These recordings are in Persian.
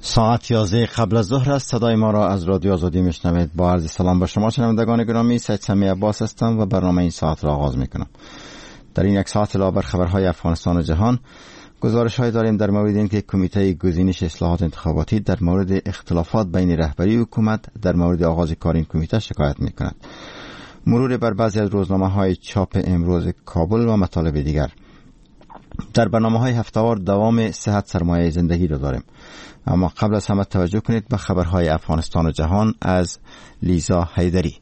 ساعت 11 قبل از ظهر است. صدای ما را از رادیو آزادی میشنوید. با عرض سلام به شما شنوندگان گرامی، سید سمی عباس هستم و برنامه این ساعت را آغاز میکنم. در این یک ساعت علاوه بر خبرهای افغانستان و جهان، گزارش‌های داریم در مورد اینکه کمیته گزینش اصلاحات انتخاباتی در مورد اختلافات بین رهبری حکومت در مورد آغاز کار این کمیته شکایت میکند. مرور بر بعضی از روزنامه‌های چاپ امروز کابل و مطالب دیگر. در برنامه‌های هفته‌وار دوام صحت سرمایه زندگی را داریم. اما قبل از همه توجه کنید به خبرهای افغانستان و جهان از لیزا حیدری.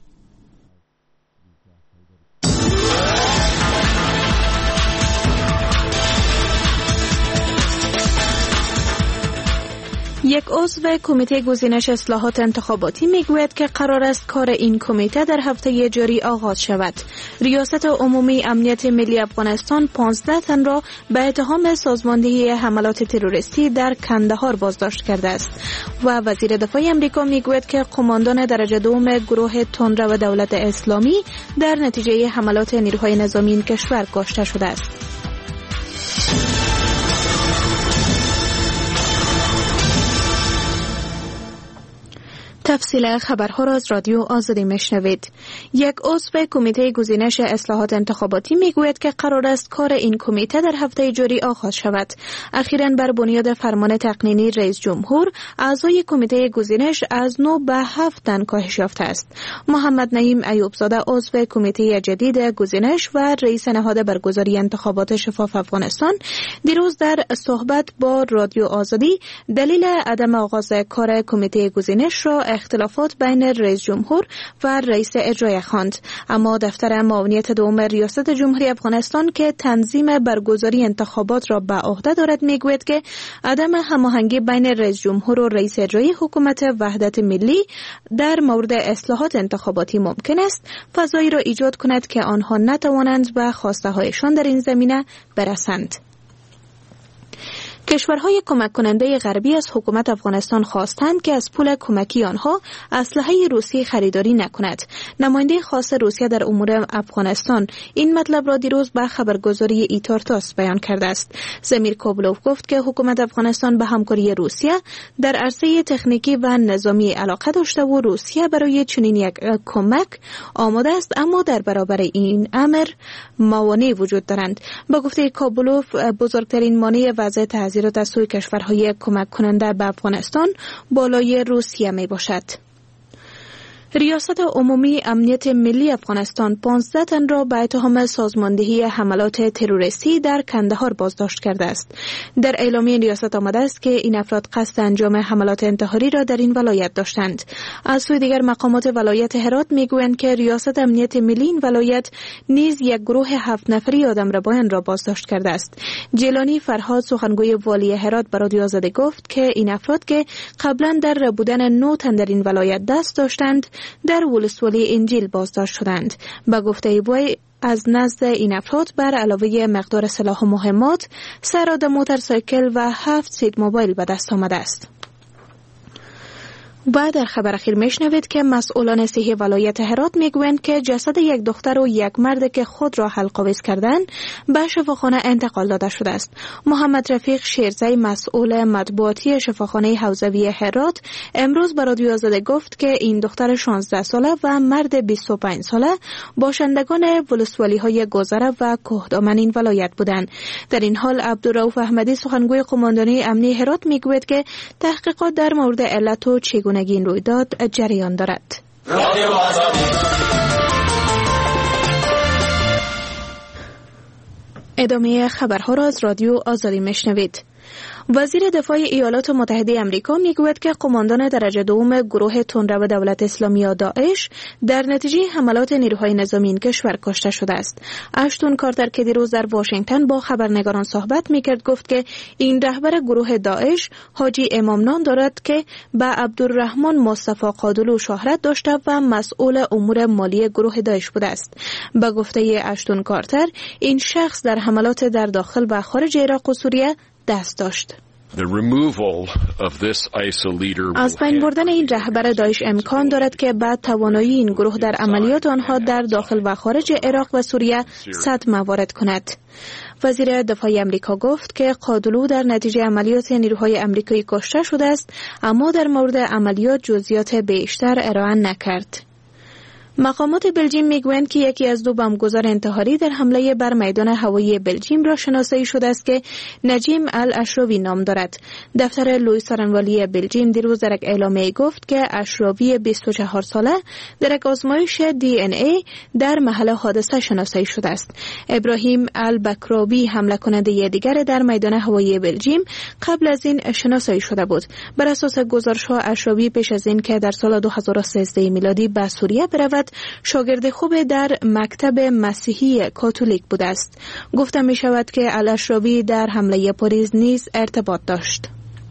یک عضو کمیته گزینش اصلاحات انتخاباتی میگوید که قرار است کار این کمیته در هفته جاری آغاز شود. ریاست عمومی امنیت ملی افغانستان 15 تن را به اتهام سازماندهی حملات تروریستی در کندهار بازداشت کرده است و وزیر دفاع امریکا میگوید که قماندان درجه دوم گروه تندرو دولت اسلامی در نتیجه حملات نیروهای نظامی این کشور کشته شده است. تفصیل خبرها را از رادیو آزادی میشنوید. یک عضو کمیته گزینش اصلاحات انتخاباتی میگوید که قرار است کار این کمیته در هفته جاری آغاز شود. اخیراً بر بنیاد فرمان تقنینی رئیس جمهور، اعضای کمیته گزینش از 9 به 7 تن کاهش یافته است. محمد نعیم ایوبزاده عضو کمیته جدید گزینش و رئیس نهاد برگزاری انتخابات شفاف افغانستان دیروز در صحبت با رادیو آزادی دلیل عدم آغاز کار کمیته گزینش را اختلافات بین رئیس جمهور و رئیس اجرایی خواند. اما دفتر معاونیت دوم ریاست جمهوری افغانستان که تنظیم برگزاری انتخابات را به عهده دارد میگوید که عدم هماهنگی بین رئیس جمهور و رئیس اجرایی حکومت وحدت ملی در مورد اصلاحات انتخاباتی ممکن است فضایی را ایجاد کند که آنها نتوانند به خواسته هایشان در این زمینه برسند. کشورهای کمک کننده غربی از حکومت افغانستان خواستند که از پول کمکی آنها اسلحه روسی خریداری نکند. نماینده خاص روسیه در امور افغانستان این مطلب را دیروز به خبرگزاری ایتارتاس بیان کرده است. زمیر کابلوف گفت که حکومت افغانستان به همکاری روسیه در عرصه تکنیکی و نظامی علاقه داشته و روسیه برای چنین یک کمک آماده است، اما در برابر این امر موانع وجود دارند. با گفته کابلوف بزرگترین مانع وضع تحذیرات از سوی کشورهای کمک کننده به افغانستان بالای روسیه می باشد. ریاست عمومی امنیت ملی افغانستان 15 تن را به اتهام سازماندهی حملات تروریستی در کندهار بازداشت کرده است. در اعلامیه ریاست آمده است که این افراد قصد انجام حملات انتحاری را در این ولایت داشتند. از سوی دیگر مقامات ولایت هرات میگویند که ریاست امنیت ملی این ولایت نیز یک گروه 7 نفری آدمربایان را بازداشت کرده است. جیلانی فرهاد سخنگوی والی هرات به رادیو آزادی گفت که این افراد که قبلا در بودن 9 تن در این ولایت دست داشتند در ولسوالی انجیل بازداشت شدند. به گفته وی از نزد این افراد بر علاوه مقدار سلاح و مهمات، سراد موتورسایکل و 7 سید موبایل به دست آمده است. و در خبر اخیر میشنوید که مسئولان صحی ولایت هرات میگویند که جسد یک دختر و یک مرد که خود را حلق‌آویز کردند به شفاخانه انتقال داده شده است. محمد رفیق شیرزی مسئول مطبوعاتی شفاخانه حوزوی هرات امروز به رادیو آزادی گفت که این دختر 16 ساله و مرد 25 ساله باشندگان ولسوالی‌های گذره و کوهدامن این ولایت بودند. در این حال عبدالرؤوف احمدی سخنگوی قماندانی امنیتی هرات میگوید که تحقیقات در مورد علت و چگونگی این رویداد جریان دارد. ادامه خبرها را از رادیو آزادی میشنوید. وزیر دفاع ایالات متحده آمریکا میگوید که قماندان درجه دوم گروه تندرو دولت اسلامی یا داعش در نتیجه حملات نیروهای نظامی این کشور کشته شده است. اشتون کارتر که دیروز در واشنگتن با خبرنگاران صحبت میکرد گفت که این رهبر گروه داعش حاجی امام نام دارد که به عبدالرحمن مصطفی قادلو شهرت داشته و مسئول امور مالی گروه داعش بوده است. به گفته اشتون کارتر این شخص در حملات در داخل و خارج عراق و سوریه دست داشت. از بین بردن این رهبر داعش امکان دارد که بعد توانایی این گروه در عملیات آنها در داخل و خارج عراق و سوریه صدمه وارد کند. وزیر دفاع امریکا گفت که قادلو در نتیجه عملیات نیروهای امریکایی کشته شده است، اما در مورد عملیات جزئیات بیشتر ارائه نکرد. مقامات بلژیم میگویند که یکی از دو بمبگذار انتحاری در حمله بر میدان هوایی بلژیم را شناسایی شده است که نجیم الاشراوی نام دارد. دفتر لوئیس سارنوالی بلژیم دیروز در یک اعلامیه گفت که اشراوی 24 ساله در یک آزمایش DNA در محل حادثه شناسایی شده است. ابراهیم البکراوی حمله کننده دیگر در میدان هوایی بلژیم قبل از این شناسایی شده بود. بر اساس گزارش‌ها اشراوی پیش از این که در سال 2013 میلادی به سوریه برود شاگرد خوب در مکتب مسیحی کاتولیک بوده است. گفته می شود که الاشراوی در حمله پاریس نیز ارتباط داشت.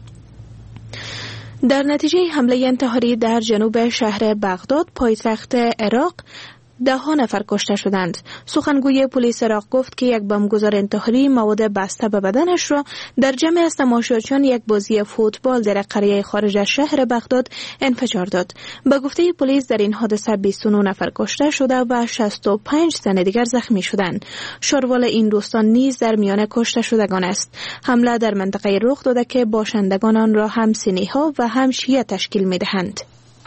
در نتیجه حمله انتحاری در جنوب شهر بغداد پایتخت عراق 10 نفر کشته شدند. سخنگوی پلیس عراق گفت که یک بمبگذار انتحاری مواد بسته به بدنش را در جمع از تماشاچیان یک بازی فوتبال در قریه خارج از شهر بغداد انفجار داد. به گفته پلیس در این حادثه 29 نفر کشته شده و 65 تن دیگر زخمی شدند. شاروال این دوستان نیز در میان کشته شدگان است. حمله در منطقه رخ داده که باشندگان آن را هم سنی‌ها و هم شیعه تشکیل می‌دهند.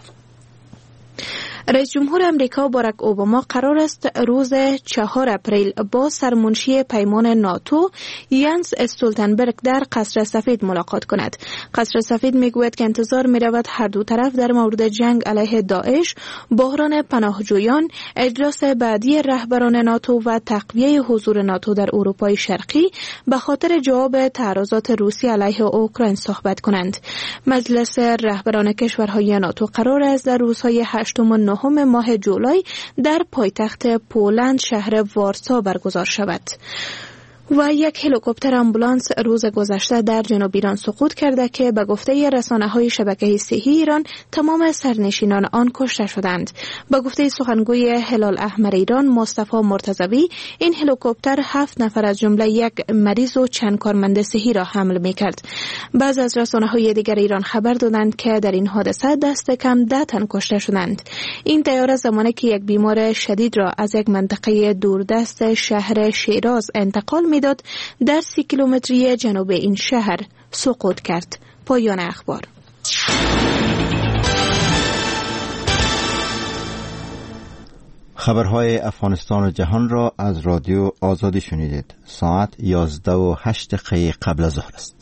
رئیس جمهور امریکا باراک اوباما قرار است روز 4 اپریل با سرمنشی پیمان ناتو ینس استولتنبرگ در قصر سفید ملاقات کند. قصر سفید میگوید که انتظار میرود هر دو طرف در مورد جنگ علیه داعش، بحران پناهجویان، اجلاس بعدی رهبران ناتو و تقویه حضور ناتو در اروپای شرقی به خاطر جواب تعرضات روسیه علیه اوکراین صحبت کنند. مجلس رهبران کشورهای ناتو قرار است در روزهای 8 و 9 ماه جولای در پایتخت پولند شهر وارسا برگزار شود. و یک هلیکوپتر آمبولانس روز گذشته در جنوب ایران سقوط کرده که به گفته رسانه‌های شبکه صحی ایران تمام سرنشینان آن کشته شدند. به گفته سخنگوی هلال احمر ایران مصطفی مرتضوی، این هلیکوپتر 7 نفر از جمله یک مریض و چند کارمند صحی را حمل می‌کرد. بعض از رسانه‌های دیگر ایران خبر دادند که در این حادثه دست کم 10 تن کشته شدند. این طیاره زمانی که یک بیمار شدید را از یک منطقه دوردست شهر شیراز انتقال میداد در 30 کیلومتری جنوب این شهر سقوط کرد. پایان اخبار. خبرهای افغانستان و جهان را از رادیو آزادی شنیدید. ساعت 11:08 قبل از ظهر است.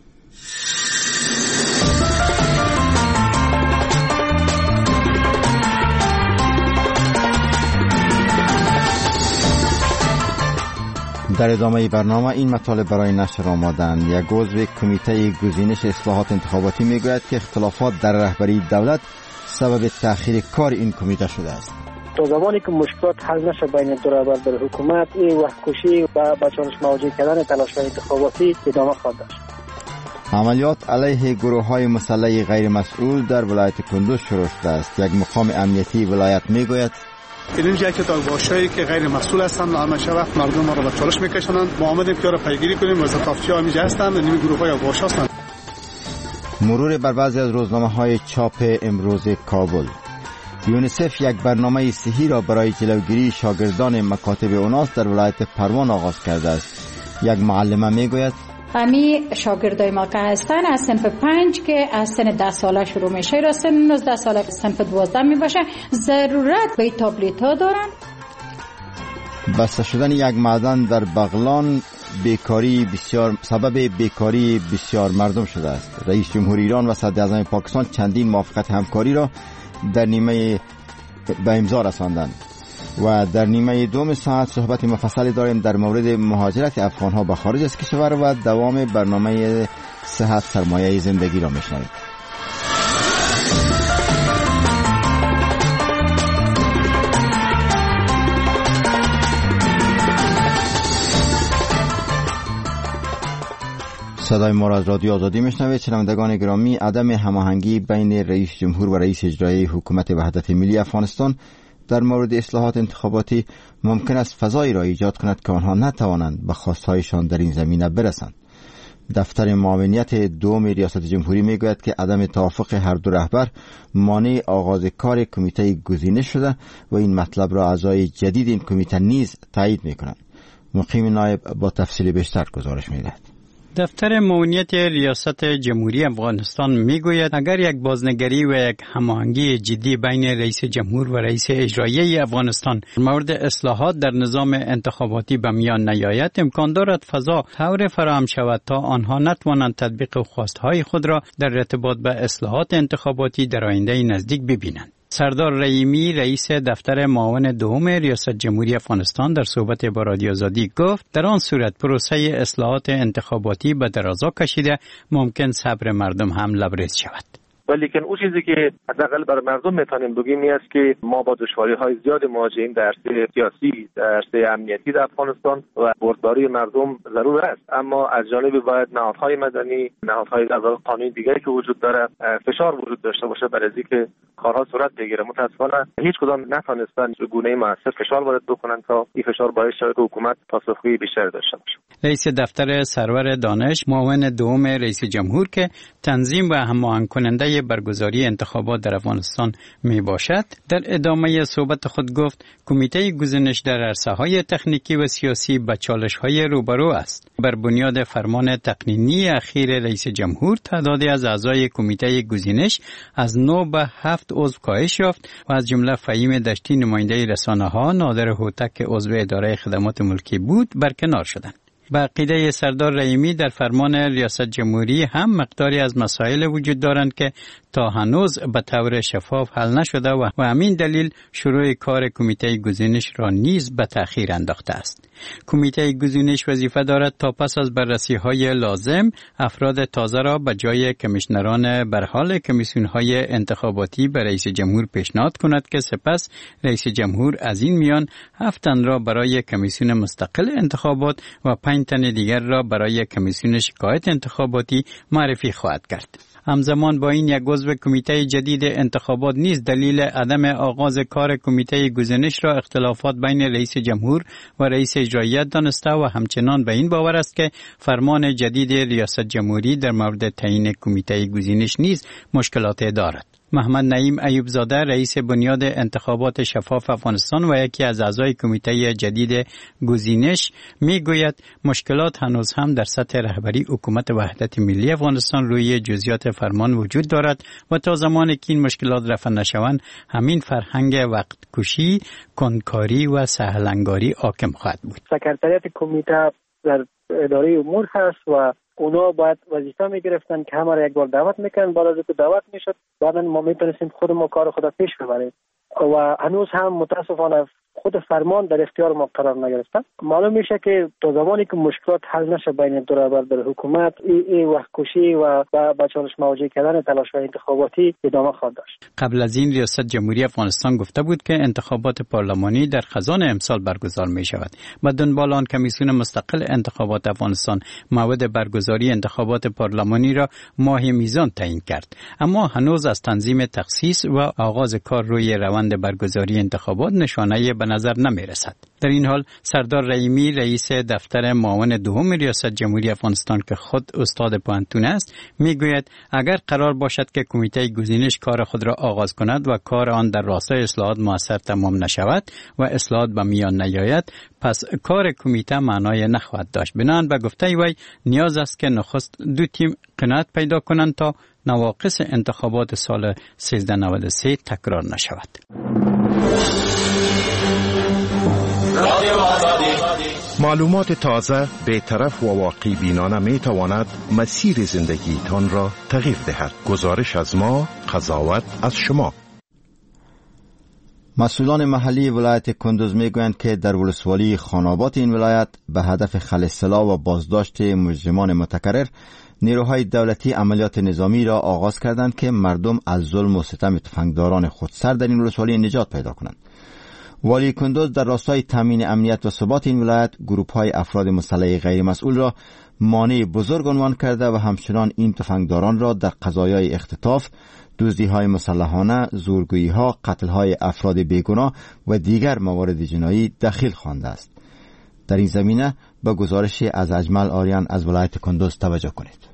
در ادامه برنامه این مطالب برای نشر آمدند. یک عضو کمیته گزینش اصلاحات انتخاباتی میگوید که اختلافات در رهبری دولت سبب تأخیر کار این کمیته شده است. تا زمانی که مشکلات حل نشه بین دو رهبر در حکومت، این وقت کشی و با چالش مواجه کردن تلاش‌های انتخاباتی ادامه خواهد داشت. عملیات علیه گروه‌های مسلح غیر مسئول در ولایت کندوز شروع شده است. یک مقام امنیتی ولایت میگوید اینجا که داغباشایی که غیر مسئول هستند همیشه وقت مردم ما را به چالش میکشونند. ما آمدیم که را پیگیری کنیم و زطافچی‌ها اینجا هستند، این گروه‌های داغباش هستند. مرور بر بعضی از روزنامه‌های چاپ امروز کابل. یونیسف یک برنامه صحی را برای جلوگیری شاگردان مکاتب اوناس در ولایت پروان آغاز کرده است. یک معلمه میگوید امی شاگردای ما که هستن از صنف 5 که از سن 10 ساله شروع میشه را سن 19 ساله صنف 12 میباشه، ضرورت به تابلت ها دارن. بسته شدن یک معدن در بغلان سبب بیکاری بسیار مردم شده است. رئیس جمهور ایران و صدر اعظم پاکستان چندین موافقت همکاری را در نیمه به امضا رساندند. و در نیمه دوم ساعت صحبت مفصلی داریم در مورد مهاجرت افغان‌ها به خارج از کشور و دوام برنامه صحت سرمایه زندگی را میشنوید. صدای ما را از رادیو آزادی میشنوید. شنوندگان گرامی، عدم هماهنگی بین رئیس جمهور و رئیس اجرایی حکومت وحدت ملی افغانستان در مورد اصلاحات انتخاباتی ممکن است فضایی را ایجاد کند که آنها نتوانند به خواستهایشان در این زمینه برسند. دفتر معاونیت دوم ریاست جمهوری میگوید که عدم توافق هر دو رهبر مانع آغاز کار کمیته گزینش شده و این مطلب را اعضای جدید این کمیته نیز تایید میکنند. مقیم نایب با تفصیل بیشتر گزارش میدهد. دفتر معاونیت ریاست جمهوری افغانستان میگوید اگر یک بازنگری و یک هماهنگی جدی بین رئیس جمهور و رئیس اجرایی افغانستان مورد اصلاحات در نظام انتخاباتی به میان نیاید، امکان دارد فضا طور فراهم شود تا آنها نتوانند تطبیق خواستهای خود را در ارتباط به اصلاحات انتخاباتی در آینده نزدیک ببینند. سردار رحیمی رئیس دفتر معاون دوم ریاست جمهوری افغانستان در صحبت با رادیو آزادی گفت در آن صورت پروسه اصلاحات انتخاباتی به درازا کشیده ممکن صبر مردم هم لبریز شود. ولیکن اون چیزی که حداقل برای مردم میتونیم بگیم این است که ما با دشواری‌های زیاد مواجهیم در عرصه سیاسی، در عرصه امنیتی در افغانستان و بردباری مردم ضرور است، اما از جانب باید نهادهای مدنی، نهادهای قانونی دیگری که وجود داره فشار وجود داشته باشه برای اینکه کارها صورت بگیره. متأسفانه هیچ کدام نتونستن به گونه‌ای موثر فشار وارد بکنن تا این فشار باعث شود که حکومت پاسخگویی بیشتر داشته باشه. رئیس دفتر سرور دانش معاون دوم رئیس جمهور که تنظیم و هماهنگ کننده برگزاری انتخابات در افغانستان می باشد در ادامه صحبت خود گفت کمیته گزینش در عرصه‌های تکنیکی و سیاسی با چالش‌های روبرو است. بر بنیاد فرمان تقنینی اخیر رئیس جمهور تعدادی از اعضای کمیته گزینش از 9 به 7 عضو کاهش یافت و از جمله فهیم دشتی نماینده رسانه‌ها، نادر هوتک که عضو اداره خدمات ملکی بود برکنار شدند. به عقیده سردار رحیمی در فرمان ریاست جمهوری هم مقداری از مسائل وجود دارند که تا هنوز به طور شفاف حل نشده و همین دلیل شروع کار کمیته گزینش را نیز به تأخیر انداخته است. کمیته گزینش وظیفه دارد تا پس از بررسی‌های لازم افراد تازه را به جای کمیشنران برحال کمیسیون‌های انتخاباتی به رئیس جمهور پیشنهاد کند که سپس رئیس جمهور از این میان 7 تن را برای کمیسیون مستقل انتخابات و 5 تن دیگر را برای کمیسیون شکایت انتخاباتی معرفی خواهد کرد. همزمان با این یک عضو کمیته جدید انتخابات نیز دلیل عدم آغاز کار کمیته گزینش را اختلافات بین رئیس جمهور و رئیس اجرایی دانسته و همچنان به این باور است که فرمان جدید ریاست جمهوری در مورد تعیین کمیته گزینش نیز مشکلات دارد. محمد نعیم ایوب زاده رئیس بنیاد انتخابات شفاف افغانستان و یکی از اعضای کمیته جدید گزینش میگوید مشکلات هنوز هم در سطح رهبری حکومت وحدت ملی افغانستان روی جزئیات فرمان وجود دارد و تا زمانی که این مشکلات رفع نشوند همین فرهنگ وقت کشی، کنکاری و سهلنگاری حاکم خواهد بود. سکرتریات کمیته در اداره امور هست و اونا باید وظیفه میگرفتن که همه را یک بار دعوت میکنن، بعد از اینکه دعوت میشد بعدا ما میتونستیم خود ما کار خود پیش ببریم و هنوز هم متاسفانه خود فرمان در اختیار ما قرار نگرفته. معلوم میشه که تا زمانی که مشکلات حل نشه بین دو رهبر در حکومت این وقت کشی و با چالش مواجه کردن تلاش‌های انتخاباتی ادامه خواهد داشت. قبل از این ریاست جمهوری افغانستان گفته بود که انتخابات پارلمانی در خزان امسال برگزار می شود. با دنبال آن کمیسیون مستقل انتخابات افغانستان موعد برگزاری انتخابات پارلمانی را ماه میزان تعیین کرد، اما هنوز از تنظیم تخصیص و آغاز کار روی روند برگزاری انتخابات نشانه‌ای به نظر نمی رسد. در این حال سردار رحیمی رئیس دفتر معاون دوم ریاست جمهوری افغانستان که خود استاد پوهنتون است میگوید اگر قرار باشد که کمیته گزینش کار خود را آغاز کند و کار آن در راستای اصلاحات موثر تمام نشود و اصلاحات به میان نیاید پس کار کمیته معنای نخواهد داشت. بنابراین به گفته وی نیاز است که نخست دو تیم قناعت پیدا کنند تا نواقص انتخابات سال 1393 تکرار نشود. معلومات تازه، بی‌طرف و واقعی بینانه می تواند مسیر زندگیتان را تغییر دهد. گزارش از ما، قضاوت از شما. مسئولان محلی ولایت کندوز می گویند که در ولسوالی خانابات این ولایت به هدف خلع سلاح و بازداشت مجرمان متکرر نیروهای دولتی عملیات نظامی را آغاز کردند که مردم از ظلم و ستم تفنگداران خودسر در این ولسوالی نجات پیدا کنند. والی کندوز در راستای تامین امنیت و ثبات این ولایت گروه‌های افراد مسلح غیر مسئول را مانع بزرگ عنوان کرده و همچنان این تفنگداران را در قضایای اختطاف، دزدی‌های مسلحانه، زورگویی‌ها، قتل‌های افراد بیگناه و دیگر موارد جنایی دخیل خوانده است. در این زمینه به گزارش از اجمل آریان از ولایت کندوز توجه کنید.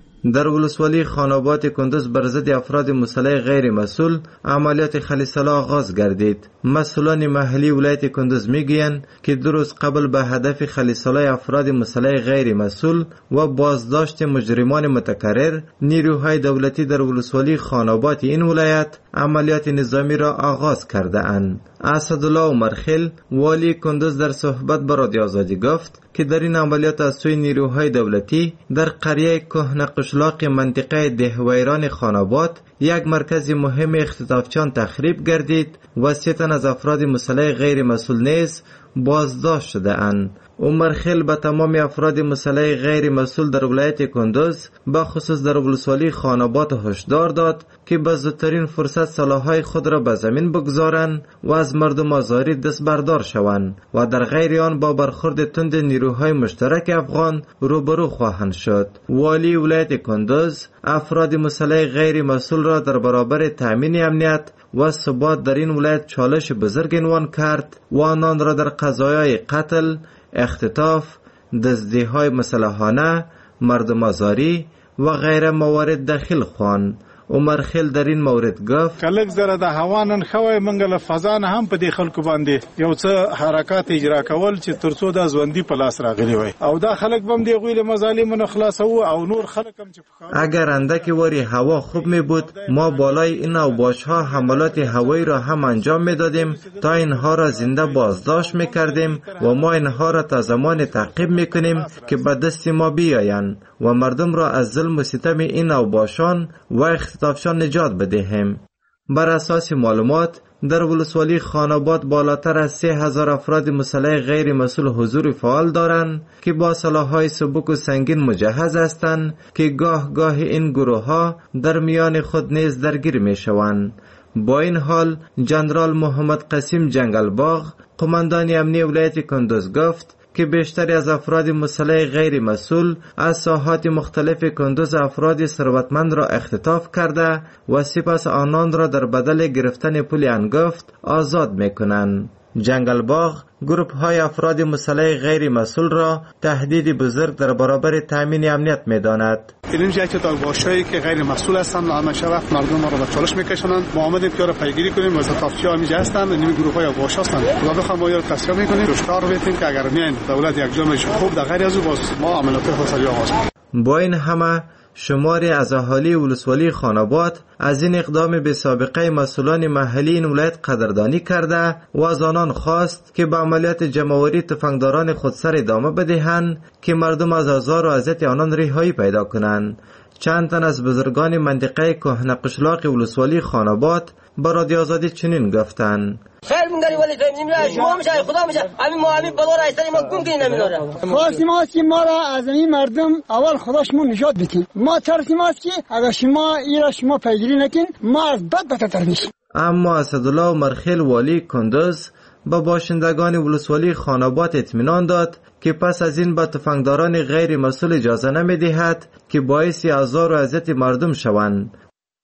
در ولسوالی خاناباد کندوز بر ضد افراد مسلح غیر مسئول عملیات خلیصله آغاز گردید. مسئولان محلی ولایت کندوز میگویند که 2 روز قبل به هدف خلیصله افراد مسلح غیر مسئول و بازداشت مجرمان متکرر نیروهای دولتی در ولسوالی خاناباد این ولایت عملیات نظامی را آغاز کرده اند. اسدالله عمرخیل والی کندوز در صحبت با رادیو آزادی گفت که در این عملیات از سوی نیروهای دولتی در قریه کهنه قشلاق منطقه دهویران خاناباد یک مرکز مهم اختطافچیان تخریب گردید و 3 تن از افراد مسلح غیر مسئول نیز بازداشت شده اند. عمرخیل به تمام افراد مسلح غیر مسئول در ولایت کندوز به خصوص در ولسوالی خاناباد هشدار داد که به زودترین فرصت سلاح‌های خود را به زمین بگذارند و از مردم آزاری دست بردار شوند و در غیر آن با برخورد تند نیروهای مشترک افغان روبرو خواهند شد. والی ولایت کندوز افراد مسلح غیر مسئول را در برابر تامین امنیت و ثبات در این ولایت چالش بزرگ عنوان کرد و آنان را در قضایای قتل، اختطاف، دزدی‌های مسلحانه، مردم آزاری و غیره موارد داخل خواند. عمرخیل در این مورد گفت کلک زره د هوانن خوي منګل فضان هم په دې خلکو باندې یو څه حرکات اجرا کول چې ترڅو د ژوندۍ په لاس راغلي وي او دا خلک بم دی غویل مظالم خلاصو او نور خلک هم چې اگر اندکی وری هوا خوب می بود ما بالای این اوباش‌ها حملات هوایی را هم انجام میدادیم تا اینها را زنده بازداشت میکردیم و ما اینها را تا زمان تعقیب میکنیم که به دست ما بیایند و مردم را از ظلم و ستم این اوباشان و اختطافشان نجات بدهیم. بر اساس معلومات در ولسوالی خاناباد بالاتر از 3000 افراد مسلح غیر مسئول حضور فعال دارند که با سلاح‌های سبک و سنگین مجهز هستند که گاه گاه این گروه‌ها در میان خود نیز درگیر می‌شوند. با این حال جنرال محمد قاسم جنگلباغ قماندان امنیتی ولایت کندوز گفت که بیشتری از افراد مسلح غیر مسئول از ساحات مختلف کندوز افراد ثروتمند را اختطاف کرده و سپس آنان را در بدل گرفتن پول انگفت آزاد میکنند. جنگلباغ گروپ های افراد مسلح غیر مسئول را تهدید بزرگ در برابر تامین امنیت میداند. این جهت باشایی که غیر مسئول هستند همیشه وقت مردم را به چالش میکشونند. ما آمدیم که را پیگیری کنیم و زتافچی ها اینجا هستند، این گروه های باش هستند. و بخوام ما تصفیه میکنیم، دشوار بدیم که اگر میاین دولت یک جامعه خوب در غیر از باز ما عملیات خاصی آغاز کنیم. با این همه شماری از اهالی ولسوالی خاناباد از این اقدام به سابقه مسئولان محلی این ولایت قدردانی کرده و از آنان خواست که به عملیات جمع‌آوری تفنگداران خودسر ادامه بدهند که مردم از آزار و اذیت آنان رهایی پیدا کنند. چند تن از بزرگان منطقه کهنه قشلاق ولسوالی خاناباد با رادیو آزادی چنین گفتند: خیر می‌گری ولی زمین شما میشه خدا میشه همین ما همین بالا را استری ما گم کنیم نمی‌داره. خواستیم است که ما را از این مردم اول خداشمون نجات بدیم. ما ترسیم است که اگر شما ایرا شما پیگیری نکن ما از بد بدتر میشیم. اما اسدالله عمرخیل والی کندوز با باشندگان ولسوالی خاناباد اطمینان داد که پس از این به تفنگداران غیر مسئول اجازه نمی‌دهد که باعث آزار و اذیت مردم شوند.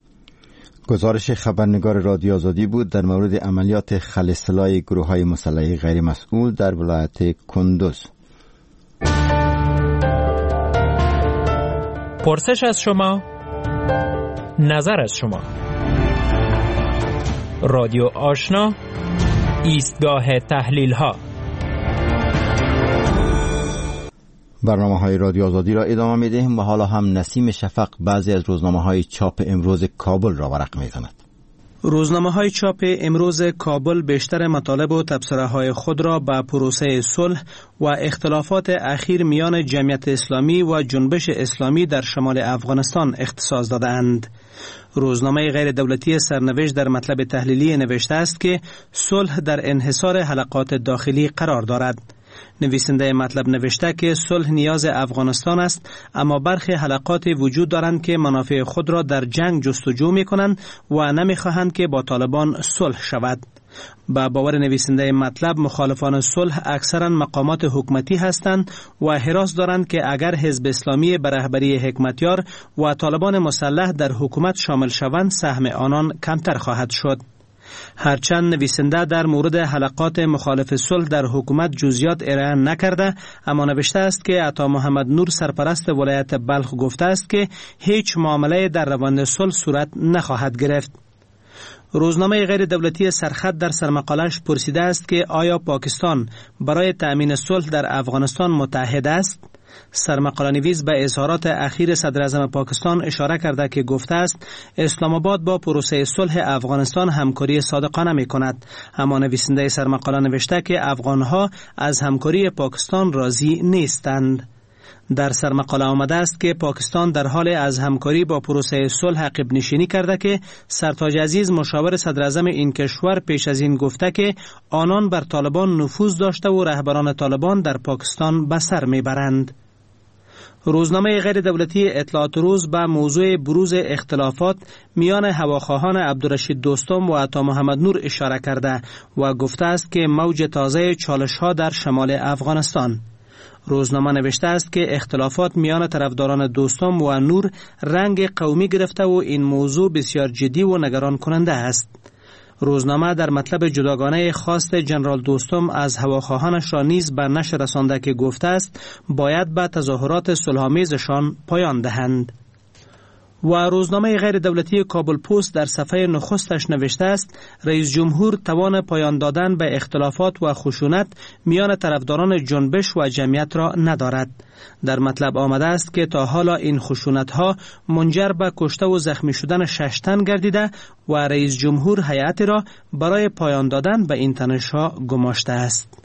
گزارش خبرنگار رادیو آزادی بود در مورد عملیات خلیصلای گروه‌های مسلح غیر مسئول در ولایت کندوز. پرسش از شما، نظر از شما. رادیو آشنا، ایستگاه تحلیل ها. برنامه‌های رادیو آزادی را ادامه می‌دهیم و حالا هم نسیم شفق بعضی از روزنامه‌های چاپ امروز کابل را ورق می‌زند. روزنامه‌های چاپ امروز کابل بیشتر مطالب و تبصره‌های خود را به پروسه صلح و اختلافات اخیر میان جمعیت اسلامی و جنبش اسلامی در شمال افغانستان اختصاص داده‌اند. روزنامه غیر دولتی سرنوشت در مطلب تحلیلی نوشته است که صلح در انحصار حلقات داخلی قرار دارد. نویسنده مطلب نوشته که صلح نیاز افغانستان است، اما برخی حلقات وجود دارند که منافع خود را در جنگ جستجو می کنند و نمی خواهند که با طالبان صلح شود. با باور نویسنده مطلب مخالفان صلح اکثرا مقامات حکومتی هستند و حراس دارند که اگر حزب اسلامی به رهبری حکمتیار و طالبان مسلح در حکومت شامل شوند سهم آنان کمتر خواهد شد. هرچند نویسنده در مورد حلقات مخالف صلح در حکومت جزئیات ارائه نکرده، اما نوشته است که عطا محمد نور سرپرست ولایت بلخ گفته است که هیچ معامله در روند صلح صورت نخواهد گرفت. روزنامه غیر دولتی سرخط در سرمقاله‌اش پرسیده است که آیا پاکستان برای تأمین صلح در افغانستان متحد است؟ سرمقاله نویس به اظهارات اخیر صدر اعظم پاکستان اشاره کرده که گفته است اسلام آباد با پروسه صلح افغانستان همکاری صادقانه می کند. اما نویسنده سرمقاله نوشته که افغانها از همکاری پاکستان راضی نیستند. در سرمقاله آمده است که پاکستان در حال از همکاری با پروسه صلح عقب نشینی کرده که سرتاج عزیز مشاور صدر اعظم این کشور پیش از این گفته که آنان بر طالبان نفوذ داشته و رهبران طالبان در پاکستان به سر میبرند. روزنامه غیر دولتی اطلاعات روز به موضوع بروز اختلافات میان هواخواهان عبدالرشید دوستم و عطا محمد نور اشاره کرده و گفته است که موج تازه چالش‌ها در شمال افغانستان. روزنامه نوشته است که اختلافات میان طرفداران دوستم و نور رنگ قومی گرفته و این موضوع بسیار جدی و نگران کننده است. روزنامه در مطلب جداگانه خواست جنرال دوستم از هواخواهانش را نیز به نشر رسانده که گفته است باید به تظاهرات صلح‌آمیزشان پایان دهند. و روزنامه غیر دولتی کابل پست در صفحه نخستش نوشته است رئیس جمهور توان پایان دادن به اختلافات و خشونت میان طرفداران جنبش و جمعیت را ندارد. در مطلب آمده است که تا حالا این خشونت‌ها منجر به کشته و زخمی شدن 6 تن گردیده و رئیس جمهور هیئت را برای پایان دادن به این تنش‌ها گماشته است.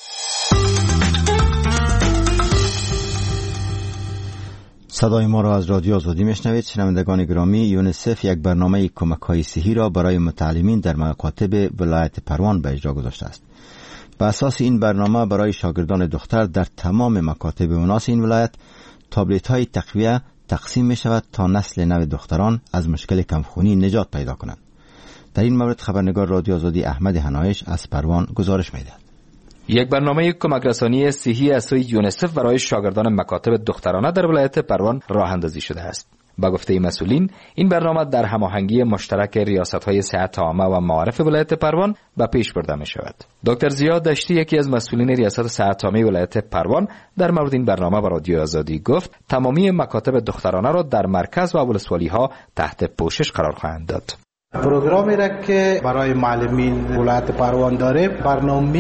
صدای ما را از رادیو آزادی میشنوید. شنوندگان گرامی، یونیسف یک برنامه کمک‌های صحی را برای متعلمین در مکاتب ولایت پروان به اجرا گذاشته است. بر اساس این برنامه برای شاگردان دختر در تمام مکاتب مناسب این ولایت تابلت‌های تقویه تقسیم می شود تا نسل نو دختران از مشکل کمخونی نجات پیدا کنند. در این مورد خبرنگار رادیو آزادی احمد حنایش از پروان گزارش می‌دهد. یک برنامه کمک رسانی صحی از سوی یونیسف برای شاگردان مکاتب دخترانه در ولایت پروان راه اندازی شده است. با گفته مسئولین، این برنامه در هماهنگی مشترک ریاست‌های صحت عامه و معارف ولایت پروان به پیش برده می شود. دکتر زیاد دشتی، یکی از مسئولین ریاست صحت عامه ولایت پروان، در مورد این برنامه با رادیو آزادی گفت تمامی مکاتب دخترانه را در مرکز و ولسوالی‌ها تحت پوشش قرار خواهند داد. پروگرامی را که برای معلمین ولایت پروان داره، برنامه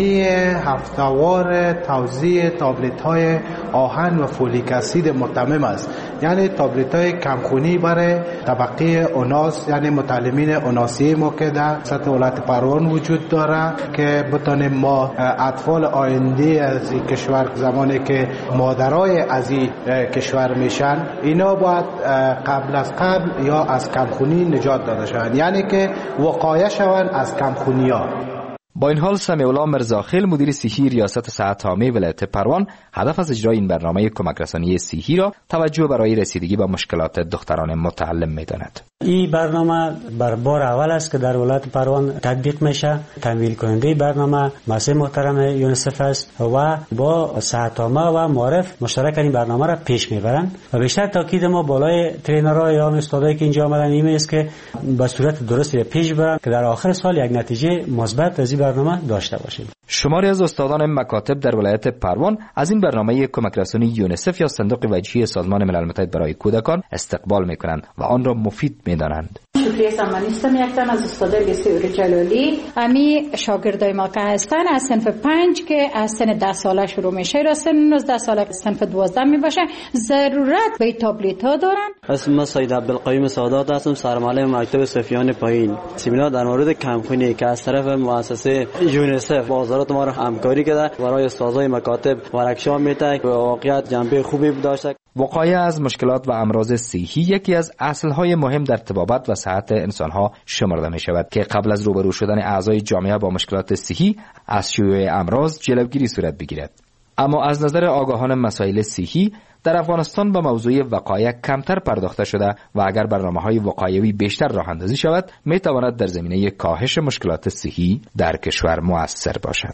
هفته‌وار توزیع تابلت‌های آهن و فولیک اسید متمم است. یعنی تابلت‌های کمخونی برای طبقه اوناس، یعنی متعلمین اوناسی ما که در سطح ولایت پروان وجود داره که بتونیم ما اطفال آینده از این کشور زمانی که مادرای از این کشور میشن، اینا باید قبل از قبل یا از کمخونی نجات داده شوند، یعنی که وقایه شوند از کمخونی‌ها. با این حال سمیع الله مرزاخیل، مدیر صحی ریاست صحت عامه ولایت پروان، هدف از اجرای این برنامه کمک رسانی صحی را توجه برای رسیدگی به مشکلات دختران متعلم می‌داند. این برنامه بر بار اول است که در ولایت پروان تطبیق میشه. تمویل کننده برنامه مؤسسه محترم یونیسف است و با صحت عامه و معارف مشترک این برنامه را پیش میبرند و بیشتر تاکید ما بالای ترینرها یا استادایی که اینجا آمدن این است که به صورت درستی پیش برند که در آخر سال یک نتیجه مثبت از این برنامه داشته باشیم. شماری از استادان مکاتب در ولایت پروان از این برنامه کمک رسانی یونیسف یا صندوق وجهی سازمان ملل متحد برای کودکان استقبال میکنند و آن را مفید میدانند. شکریه سمانیستم یکتن از استاد لیسه جلالی. امی شاگردای ما که هستن از صنف 5 که از سن 10 ساله شروع میشه تا سن 19 ساله صنف 12 میباشه ضرورت به تابلت ها دارن. اسم سید عبدالقیوم سادات هستم، سرمعلم مکتب صفیان پایین. سمینار در مورد کمخونی که از طرف مؤسسه یونیسف با وزارت ما را همکاری کرده برای استادای مکاتب ورکشاپ میده و واقعیت جنبه خوبی داشته. وقایه از مشکلات و امراض صحی یکی از اصل‌های مهم در طبابت و صحت انسان‌ها شمرده می‌شود که قبل از روبرو شدن اعضای جامعه با مشکلات صحی از شیوع امراض جلوگیری صورت بگیرد. اما از نظر آگاهان مسائل صحی در افغانستان به موضوع وقایه کمتر پرداخته شده و اگر برنامه‌های وقایوی بیشتر راه اندازی شود می‌تواند در زمینه کاهش مشکلات صحی در کشور مؤثر باشد.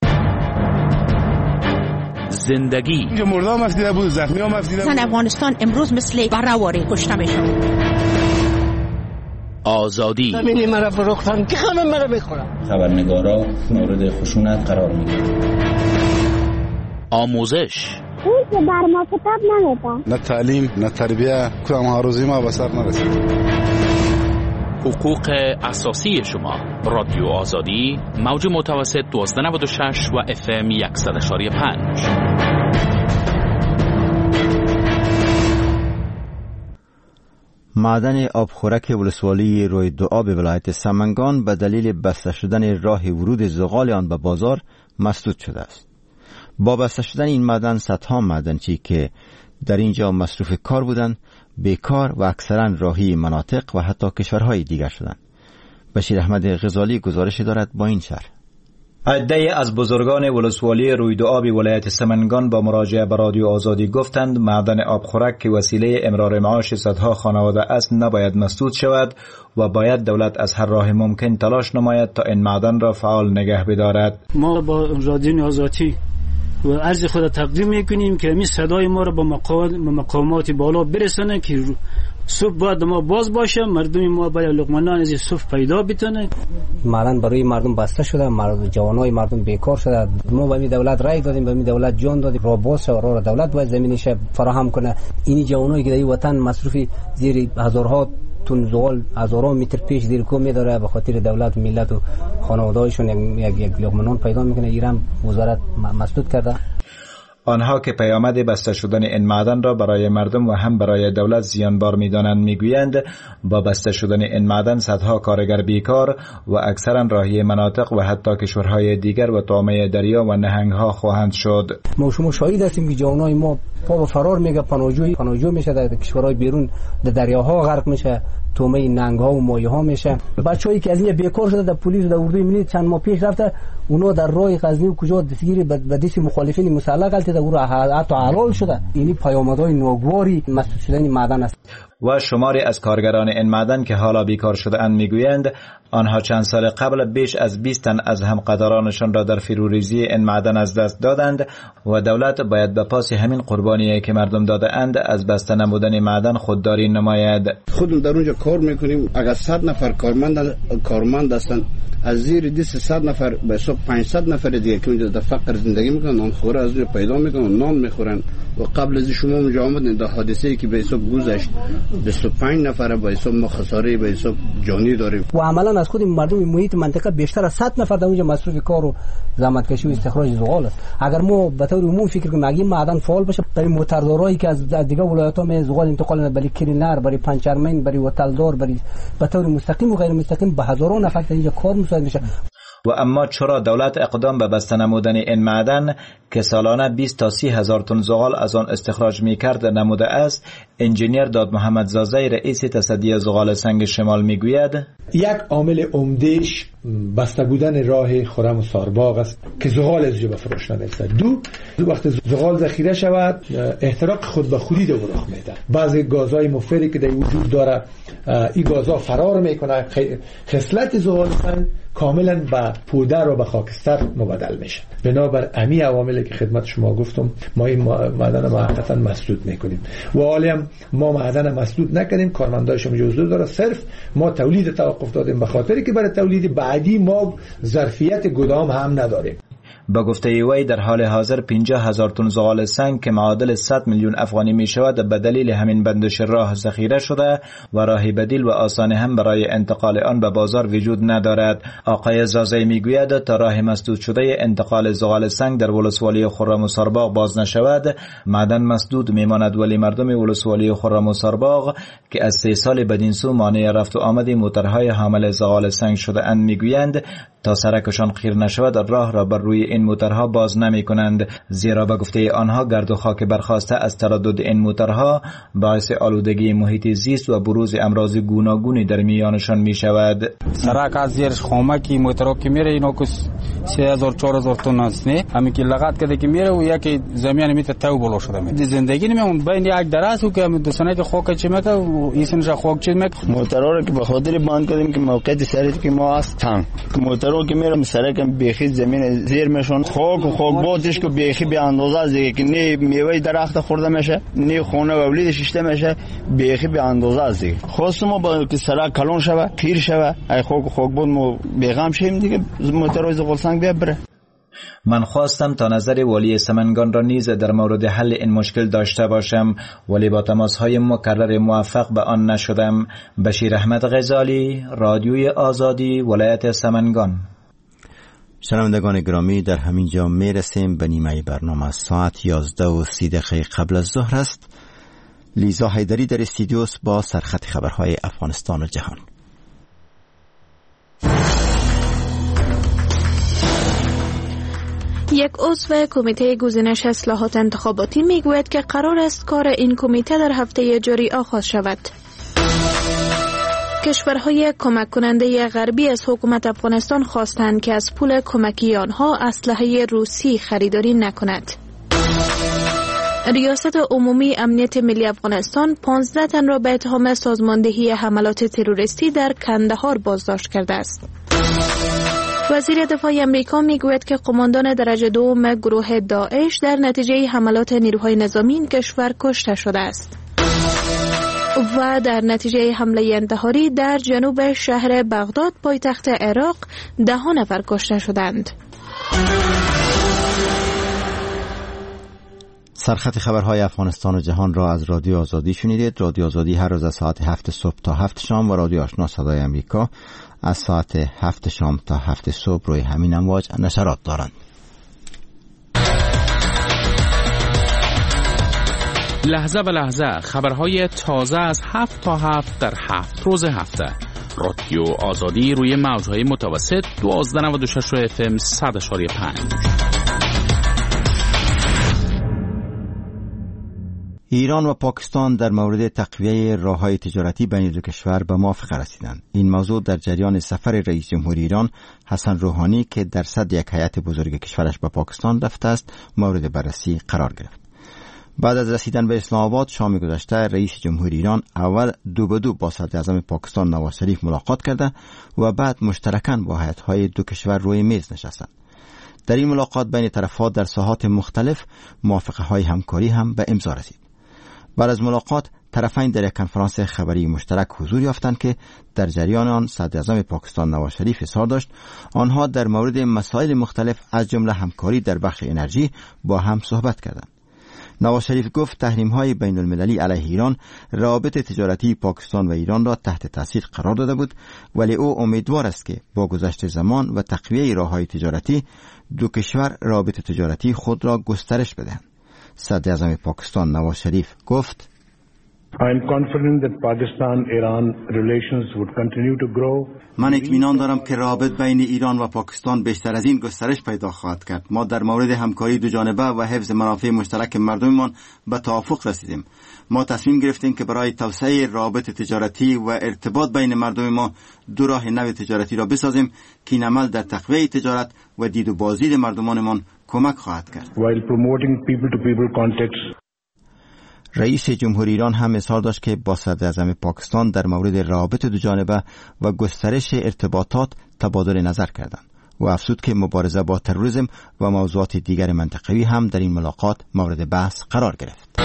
زندگی مردم مفدیده بود، زخمی ها مفدیده بود. افغانستان امروز مثل برآوری کشته میشد. آزادی. زمین مرا فروختن که همه مرا بخورن. خبرنگارا مورد خشونت قرار میگیرن. آموزش. اون که بر ما کتاب نمیدن. نه تعلیم نه تربیه، کدام هروزی ما به سر نرسید. حقوق اساسی شما. رادیو آزادی، موج متوسط 1296 و FM 100.5. معدن آبخورک ولسوالی روی دو آب ولایت سمنگان به دلیل بسته شدن راه ورود زغال آن به بازار مسدود شده است. با بسته شدن این معدن صدها معدنچی که در اینجا مصروف کار بودند بیکار و اکثرا راهی مناطق و حتی کشورهای دیگر شدند. بشیر احمد غزالی گزارش دارد با این شرح. عده‌ای از بزرگان ولسوالی روی دو آب ولایت سمنگان با مراجعه به رادیو آزادی گفتند معدن آبخورک که وسیله امرار معاش صدها خانواده است نباید مسدود شود و باید دولت از هر راه ممکن تلاش نماید تا این معدن را فعال نگه بدارد. ما با رادیو آزادی و عرض خود تقدیم میکنیم که می صدای ما را به مقامات بالا برسانه که صبح باید ما باز باشه، مردم ما باید لقمه‌نان از صبح پیدا بتونه. معدن برای مردم بسته شده، جوانای مردم بیکار شده. ما به دولت رای دادیم، به دولت جان دادیم، را باز و را دولت باید زمینش فراهم کنه. این جوانایی که در وطن مصروف زیر هزارها تن زغال هزارها متر پیش زیر کو می‌داره، به خاطر دولت ملت و خانواده‌هاشون یک لقمه‌نان پیدا میکنه. ایران وزارت مسدود کرده. آنها که پیامد بسته شدن این معدن را برای مردم و هم برای دولت زیانبار می‌دانند میگویند با بسته شدن این معدن صدها کارگر بیکار و اکثرا راهی مناطق و حتی کشورهای دیگر و طامع دریا و نهنگ‌ها خواهند شد. ما شما شاهد هستیم که جوانای ما پا به فرار میگه، پناهجو میشه، در کشورهای بیرون در دریاها غرق میشه، طامع نهنگ‌ها و ماهی‌ها میشه. بچه‌ای که از این بیکار شده در پلیس در اردوی ملی چند ماه پیش رفته، اونا در راه غزنی و کجا دستگیری به دست مخالفین مسلح غلطیده و حتی حلال شده. این پیامدهای ناگواری مسدود شدن معدن است. و شماری از کارگران این معدن که حالا بیکار شده اند میگویند آنها چند سال قبل بیش از 20 تن از همقدرانشان را در فروریزی این معدن از دست دادند و دولت باید به پاس همین قربانی‌ای که مردم داده اند از بسته نمودن معدن خودداری نماید. خودم در اونجا کار میکنیم، اگر 100 نفر کارمند هستند، از زیر 200 نفر به حساب 500 نفر دیگه که اونجا در فقر زندگی میکنن، نان خوره از اونجا پیدا میکنن، نان میخورن. و قبل از شما اونجا آمدن در حادثه‌ای که به حساب گذشت 25 نفر به حساب ما خساره به حساب جانی داریم. و عملا از خود مردم محیط منطقه بیشتر از 100 نفر در اونجا مصروف کار و زحمت کشی و استخراج زغال است. اگر ما به طور عمومی فکر کنیم اگه معدن فعال بشه، برای موتردارایی که از دیگه ولایت‌ها می زغال انتقال کنه، برای کرینر، برای پنچرمن، برای وتلدار، برای به طور مستقیم و غیر مستقیم به هزاران نفر اینجا کار مساعد میشه. و اما چرا دولت اقدام به بسته نمودن این معدن که سالانه 20 تا 30 هزار تن زغال از آن استخراج می‌کرد نموده است؟ انجینیر داد محمد زازی رئیس تصدی زغال سنگ شمال میگوید یک عامل عمده‌اش بسته بودن راه خرم و سارباغ است که زغال از جبه فروش نمی‌رسد. دو وقت زغال ذخیره شود احتراق خود به خودی دو رخ میده. بعضی گازهای مفری که در وجود داره این گازها فرار میکنه، خصلت زغال سنگ کاملا به پودر و به خاکستر مبدل میشه. بنابر امی عواملی که خدمت شما گفتم ما این معدن موقتا مسدود میکنیم و حالی هم ما معدن مسدود نکنیم، کارمندایشون حضور داره، صرف ما تولید توقف دادیم به خاطری که برای تولید بعدی ما ظرفیت گدام هم نداریم. با گفته وی در حال حاضر 50,000 تن زغال سنگ که معادل 100 میلیون افغانی می شود به دلیل همین بندش راه ذخیره شده و راه بدیل و آسان هم برای انتقال آن به بازار وجود ندارد. آقای زازی می گوید تا راه مسدود شده انتقال زغال سنگ در ولسوالی خرم و سارباغ باز نشود معدن مسدود می ماند، ولی مردم ولسوالی خرم و سارباغ که از 3 سال بدین سو مانع رفت و آمد موترهای حامل زغال سنگ شده اند می گویند تا سرکشان خیر نشود راه را بر روی این موترها باز نمی کنند، زیرا به گفته آنها گرد و خاک برخاسته از تردد این موترها باعث آلودگی محیط زیست و بروز امراض گوناگونی در میانشان می شود. سرک از زیر خامکی موترها که میره اینا که 3000-4000 تن است، نه همین که لغت کرده که میره و یکی زمین میته تو بالا شده می زندگی نمیمون بین یک درس و که دوستانه که خاک چی میکنه و ایسنش خاک چی میکنه. موترها رو که به خاطر بند کردیم که موقعیت سری که ما هستن که موترها که میرم سرک بیخی زمین زیر کشوردنشون. خاک و خاکبادش که بیخی به اندازه است دیگه، که نه میوه درخت خورده میشه نه خونه و ولید شیشته میشه، بیخی به اندازه است دیگه. خواستم ما با که سرک کلون شوه خیر شوه، ای خاک و خاکباد ما بیغم شیم دیگه، موتور زغالسنگ ببره. من خواستم تا نظر والی سمنگان را نیز در مورد حل این مشکل داشته باشم، ولی با تماس‌های مکرر موفق به آن نشدم. بشیر احمد غزالی، رادیوی آزادی، ولایت سمنگان. شنوندگان گرامی، در همین جا می رسیم به نیمه برنامه. ساعت 11:30 قبل از ظهر است. لیزا حیدری در استودیوس با سرخط خبرهای افغانستان و جهان. یک عضو کمیته گزینش اصلاحات انتخاباتی میگوید که قرار است کار این کمیته در هفته جاری آغاز شود. کشورهای کمک کننده غربی از حکومت افغانستان خواستند که از پول کمکی آنها اسلحه روسی خریداری نکند. ریاست عمومی امنیت ملی افغانستان 15 تن را به اتهام سازماندهی حملات تروریستی در کندهار بازداشت کرده است. وزیر دفاع امریکا میگوید که قماندان درجه دوم گروه داعش در نتیجه حملات نیروهای نظامی این کشور کشته شده است. و در نتیجه حمله انتحاری در جنوب شهر بغداد پایتخت عراق 10 نفر کشته شدند. سرخط خبرهای افغانستان و جهان را از رادیو آزادی شنیدید. رادیو آزادی هر روز از ساعت 7 صبح تا 7 شام و رادیو آشنا صدای امریکا از ساعت 7 شام تا 7 صبح روی همین امواج نشرات دارند. لحظه به لحظه خبرهای تازه از 7 تا 7 در 7 روز هفته. رادیو آزادی روی موجهای متوسط 1296 FM 100.5. ایران و پاکستان در مورد تقویه راه‌های تجارتی بین دو کشور به موافقه رسیدند. این موضوع در جریان سفر رئیس جمهور ایران حسن روحانی که در صدر یک هیئت بزرگ کشورش به پاکستان رفته است مورد بررسی قرار گرفت. بعد از رسیدن به اسلام آباد شام گذشته رئیس جمهور ایران اول 2 به 2 با صدر اعظم پاکستان نواز شریف ملاقات کرده و بعد مشترکاً با هیئت‌های دو کشور روی میز نشستند. در این ملاقات بین طرف‌ها در ساحات مختلف موافقه‌های همکاری هم به امضا رسید. بعد از ملاقات طرفین در یک کنفرانس خبری مشترک حضور یافتند که در جریان آن صدر اعظم پاکستان نواز شریف اظهار داشت آنها در مورد مسائل مختلف از جمله همکاری در بخش انرژی با هم صحبت کردند. نواز شریف گفت تحریم‌های بین المللی علیه ایران روابط تجارتی پاکستان و ایران را تحت تاثیر قرار داده بود، ولی او امیدوار است که با گذشت زمان و تقویه راه‌های تجارتی دو کشور روابط تجارتی خود را گسترش بدهند. صدر اعظم پاکستان نواز شریف گفت I am confident that Pakistan-Iran relations would continue to grow. من اطمینان دارم که روابط بین ایران و پاکستان بیشتر از این گسترش پیدا خواهد کرد. ما در مورد همکاری دو جانبه و حفظ منافع مشترک مردممان به توافق رسیدیم. ما تصمیم گرفتیم که برای توسعه روابط تجارتی و ارتباط بین مردم ما دو راه نو تجارتی را بسازیم که این عمل در تقویت تجارت و دید و بازدید مردمانمان کمک خواهد کرد. While promoting people-to-people contacts. رئیس جمهور ایران هم اظهار داشت که با صدر اعظم پاکستان در مورد روابط دو جانبه و گسترش ارتباطات تبادل نظر کردند و افزود که مبارزه با تروریسم و موضوعات دیگر منطقوی هم در این ملاقات مورد بحث قرار گرفت.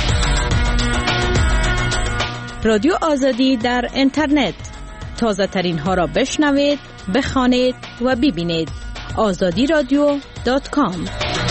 رادیو آزادی در اینترنت، تازه ترین ها را بشنوید، بخوانید و ببینید. azadiradio.com.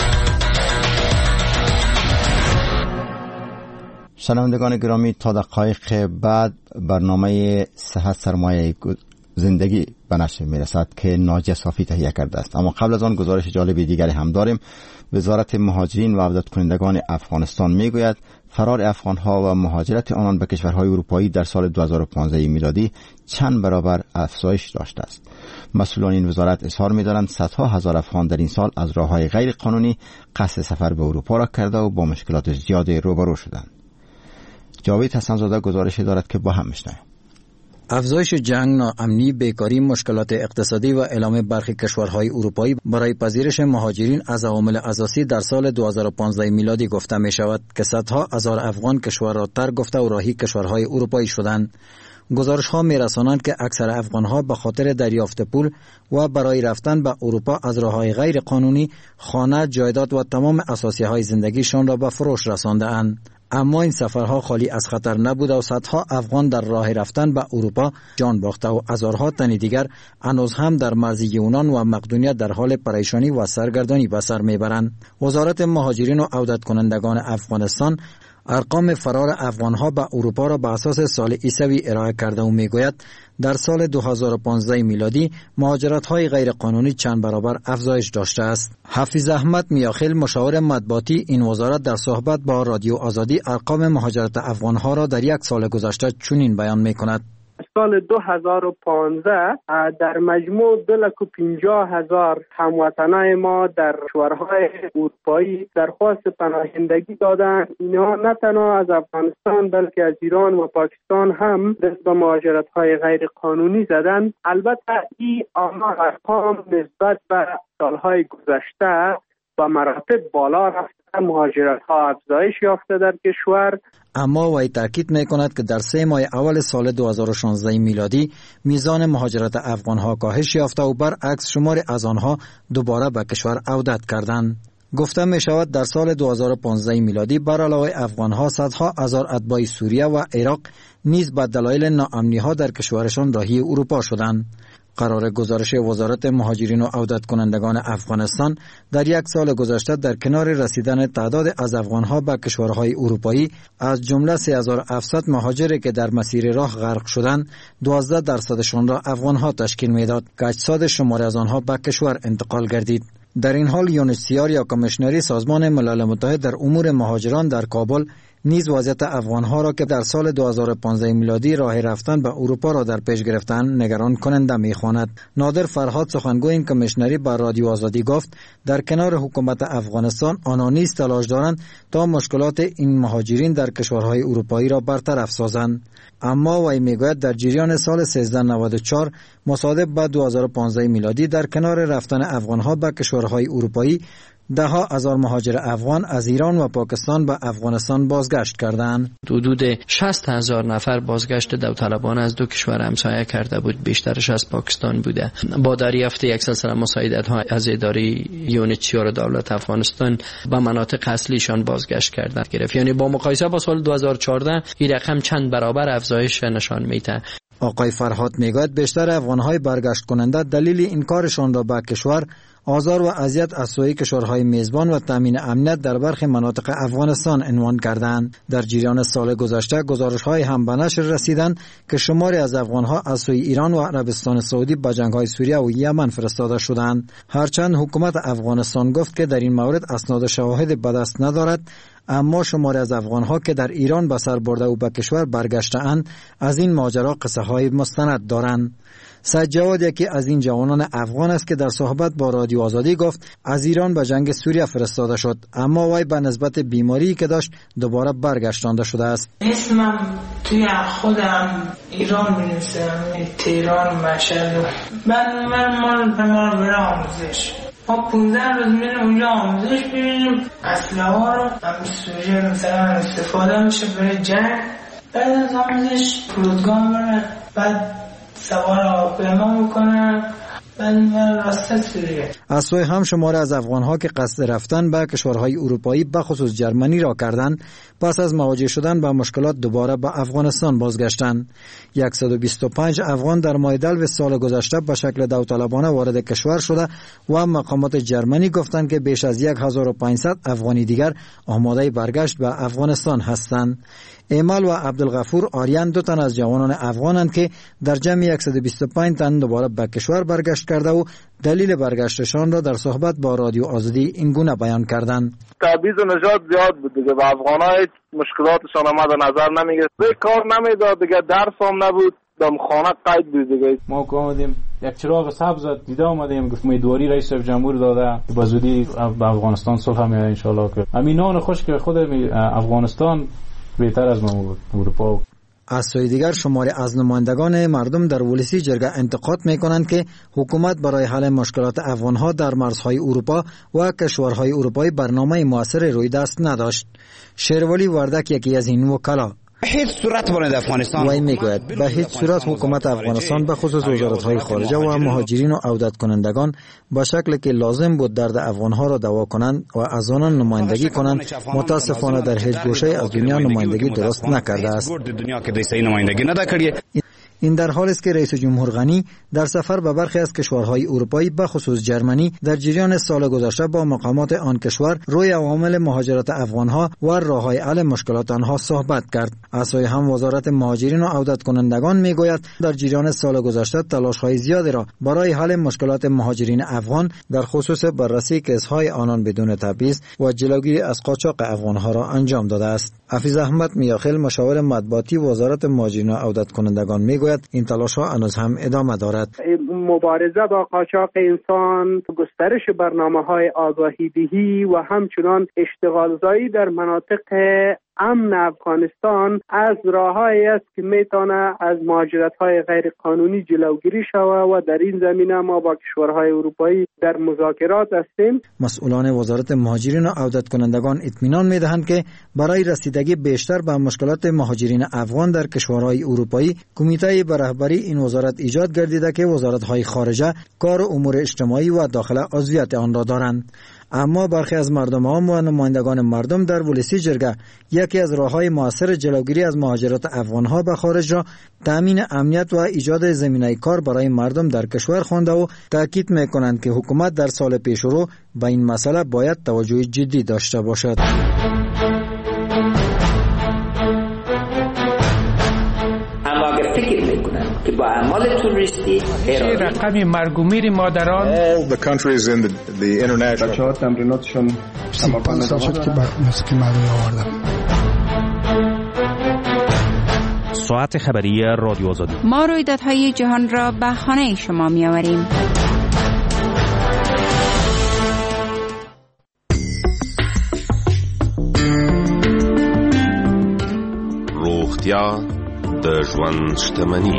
شنوندگان گرامی، تا دقایق بعد برنامه صحت سرمایه زندگی به نشر میرسد که ناجی صافی تهیه کرده است. اما قبل از آن گزارش جالب دیگری هم داریم. وزارت مهاجرین و عودت کنندگان افغانستان میگوید فرار افغانها و مهاجرت آنان به کشورهای اروپایی در سال 2015 میلادی چند برابر افزایش داشته است. مسئولان این وزارت اظهار می‌دارند صدها هزار افغان در این سال از راه‌های غیر قانونی قصد سفر به اروپا را کرده و با مشکلات زیادی روبرو شدند. جاوید حسن‌زاده گزارش دارد که با هم میشنویم. افزایش جنگ، ناامنی، بیکاری، مشکلات اقتصادی و اعلام برخی کشورهای اروپایی برای پذیرش مهاجرین از عوامل اساسی در سال 2015 میلادی گفته می شود که صدها هزار افغان کشور را ترک گفته و راهی کشورهای اروپایی شدند. گزارش ها می رسانند که اکثر افغان ها به خاطر دریافت پول و برای رفتن به اروپا از راه‌های غیر قانونی خانه، جایداد و تمام اساسیه های زندگیشان را به فروش رسانده اند. اما این سفرها خالی از خطر نبوده و صدها افغان در راه رفتن به اروپا جان باخته و هزارها تن دیگر هنوز هم در مرز یونان و مقدونیه در حال پریشانی و سرگردانی به سر میبرند. وزارت مهاجرین و عودت کنندگان افغانستان ارقام فرار افغانها به اروپا را به اساس سال عیسوی ارائه کرده و میگوید در سال 2015 میلادی مهاجرت‌های غیر قانونی چند برابر افزایش داشته است. حفیظ احمد میاخیل مشاور مطبوعاتی این وزارت در صحبت با رادیو آزادی ارقام مهاجرت افغانها را در یک سال گذشته چنین بیان میکند: سال 2015 در مجموع 250,000 هموطنای ما در کشورهای اروپایی درخواست پناهندگی دادند. اینها نه تنها از افغانستان بلکه از ایران و پاکستان هم دست به مهاجرت‌های غیر قانونی زدند. البته این ارقام نسبت به سالهای گذشته با مراتب بالا رفته، مهاجرت‌ها افزایش یافته در کشور. اما وی تاکید می‌کند که در 3 ماه اول سال 2016 میلادی میزان مهاجرت افغان‌ها کاهش یافته و برعکس شمار از آنها دوباره به کشور عودت کردند. گفته می شود در سال 2015 میلادی بر علاوه افغان‌ها صدها هزار اتباع سوریه و عراق نیز به دلایل ناامنی‌ها در کشورشان راهی اروپا شدند. قرار گزارش وزارت مهاجرین و عودت کنندگان افغانستان در یک سال گذشته در کنار رسیدن تعداد از افغانها به کشورهای اروپایی از جمله 3700 مهاجری که در مسیر راه غرق شدند 12% را افغانها تشکیل میداد که اجساد شماری از آنها به کشور انتقال گردید. در این حال یونسیار یا کمیشنری سازمان ملل متحد در امور مهاجران در کابل نیز وضعیت افغانها را که در سال 2015 میلادی راه رفتن به اروپا را در پیش گرفتن نگران کننده می‌خواند. نادر فرهاد سخنگوی این کمیشنری بر رادیو آزادی گفت در کنار حکومت افغانستان آنها نیز تلاش دارند تا مشکلات این مهاجرین در کشورهای اروپایی را برطرف سازند. اما وی میگوید در جریان سال 1394 مصادف با 2015 میلادی در کنار رفتن افغانها به کشورهای اروپایی ده ها هزار مهاجر افغان از ایران و پاکستان به افغانستان بازگشت کردند. حدود 60,000 نفر بازگشت داوطلبانه از دو کشور همسایه کرده بود، بیشترش از پاکستان بوده. با دریافت یک سلسله مساعدت‌ها از اداره یونسیار دولت افغانستان به مناطق اصلیشان بازگشت کردن گرفت. یعنی با مقایسه با سال 2014 این رقم چند برابر افزایش نشان میده. آقای فرهاد میگوید بیشتر افغان‌های برگشت کننده دلیل این کارشان را به کشور آزار و اذیت از سوی کشورهای میزبان و تامین امنیت در برخی مناطق افغانستان عنوان کردند. در جریان سال گذشته گزارش‌های هم به نشر رسیدند که شماری از افغان‌ها از سوی ایران و عربستان سعودی به جنگ‌های سوریه و یمن فرستاده شدند. هرچند حکومت افغانستان گفت که در این مورد اسناد و شواهد به دست ندارد، اما شماری از افغان‌ها که در ایران به سر برده و به کشور برگشته‌اند از این ماجرا قصه‌های مستند دارند. سید جواد یکی از این جوانان افغان است که در صحبت با رادیو آزادی گفت از ایران به جنگ سوریه فرستاده شد، اما وی به نسبت بیماری که داشت دوباره برگشتانده شده است. اسمم توی خودم ایران می‌نویسم، تهران، مشهد. من برای آموزش ما 15 روز میریم اونجا آموزش ببینیم، اسلحه ها رو هم سوریه مثلا استفاده میشه برای جنگ. بعد از آموزش فرودگاه میرم، بعد سوار هواپیما میکنم، بعد میرم راست سوریه. از سوی هم شماری از افغانها که قصد رفتن به کشورهای اروپایی بخصوص جرمنی را کردند پس از مواجه شدن با مشکلات دوباره به افغانستان بازگشتند. 125 افغان در ماه دلو سال گذشته به شکل داوطلبانه وارد کشور شده و مقامات جرمنی گفتند که بیش از 1500 افغانی دیگر آماده برگشت به افغانستان هستند. ایمال و عبدالغفور آریان دو تن از جوانان افغانند که در جمع 125 تن دوباره به کشور برگشت کرده و دلیل برگشتشان را در صحبت با رادیو آزادی این گونه بیان کردند. تبعیض و نژاد زیاد بود دیگه، و افغان‌ها هیچ مشکلاتشان هم در نظر نمیگرفت، کار نمیداد دیگه، درس هم نبود، دم خانه قید بود دیگه. ما که آمدیم یک چراغ سبز دیده آمدیم، گفت امیدواری رئیس جمهور داده با زودی به افغانستان صلح میاد ان شاء الله. که امینان خوش که خود افغانستان بهتر از ما بود اروپا. از سوی دیگر شماری از نمایندگان مردم در ولسی جرگه انتقاد میکنند که حکومت برای حل مشکلات افغانها در مرزهای اروپا و کشورهای اروپایی برنامه موثر روی دست نداشت. شیرولی وردک یکی از این وکلا: هیچ صورت وارد افغانستان وی میگوید به هیچ صورت حکومت افغانستان به خصوص وزارت‌های خارجه و مهاجرین و عودت کنندگان به شکلی که لازم بود درد افغان‌ها را دوا کنند و از آنان نمایندگی کنند متاسفانه در هیچ گوشه از دنیا نمایندگی درست نکرده است. این در حالی است که رئیس جمهور غنی در سفر به برخی از کشورهای اروپایی به خصوص جرمنی در جریان سال گذشته با مقامات آن کشور روی عوامل مهاجرت افغانها و راه‌های حل مشکلات آنها صحبت کرد. از سوی هم وزارت مهاجرین و عودت کنندگان میگوید در جریان سال گذشته تلاش‌های زیادی را برای حل مشکلات مهاجرین افغان در خصوص بررسی کیس‌های آنان بدون تبعیض و جلوگیری از قاچاق افغانها را انجام داده است. حفیظ احمد میاخیل مشاور مطبوعاتی وزارت مهاجرین و عودت کنندگان میگوید این تلاش‌ها هنوز هم ادامه دارد. مبارزه با قاچاق انسان، گسترش برنامه‌های آگاهی‌دهی و همچنان اشتغالزایی در مناطق امن افغانستان از راه‌هایی است که میتونه از مهاجرت‌های غیر قانونی جلوگیری شود و در این زمینه ما با کشورهای اروپایی در مذاکرات هستیم. مسئولان وزارت مهاجرین و عودت کنندگان اطمینان می‌دهند که برای رسیدگی بیشتر به مشکلات مهاجرین افغان در کشورهای اروپایی کمیته به رهبری این وزارت ایجاد گردیده که وزارت‌های خارجه کار امور اجتماعی و داخله عضویت آن را دارند. اما برخی از مردم عام و نمایندگان مردم در ولسی جرگه یکی از راه‌های مؤثر جلوگیری از مهاجرت افغان‌ها به خارج را تامین امنیت و ایجاد زمینه کار برای مردم در کشور خوانده و تاکید می‌کنند که حکومت در سال پیشرو به این مسئله باید توجه جدی داشته باشد. که با اعمال توریستی رقم مرگ و میر مادران all the countries in the international بچه‌ها تمریناتشون تمام شد که موسیقی مردمی آوردم. ساعت خبری رادیو آزادی. ما رویدادهای جهان را به خانه شما می‌آوریم. روغتیا د ژوند شتمني.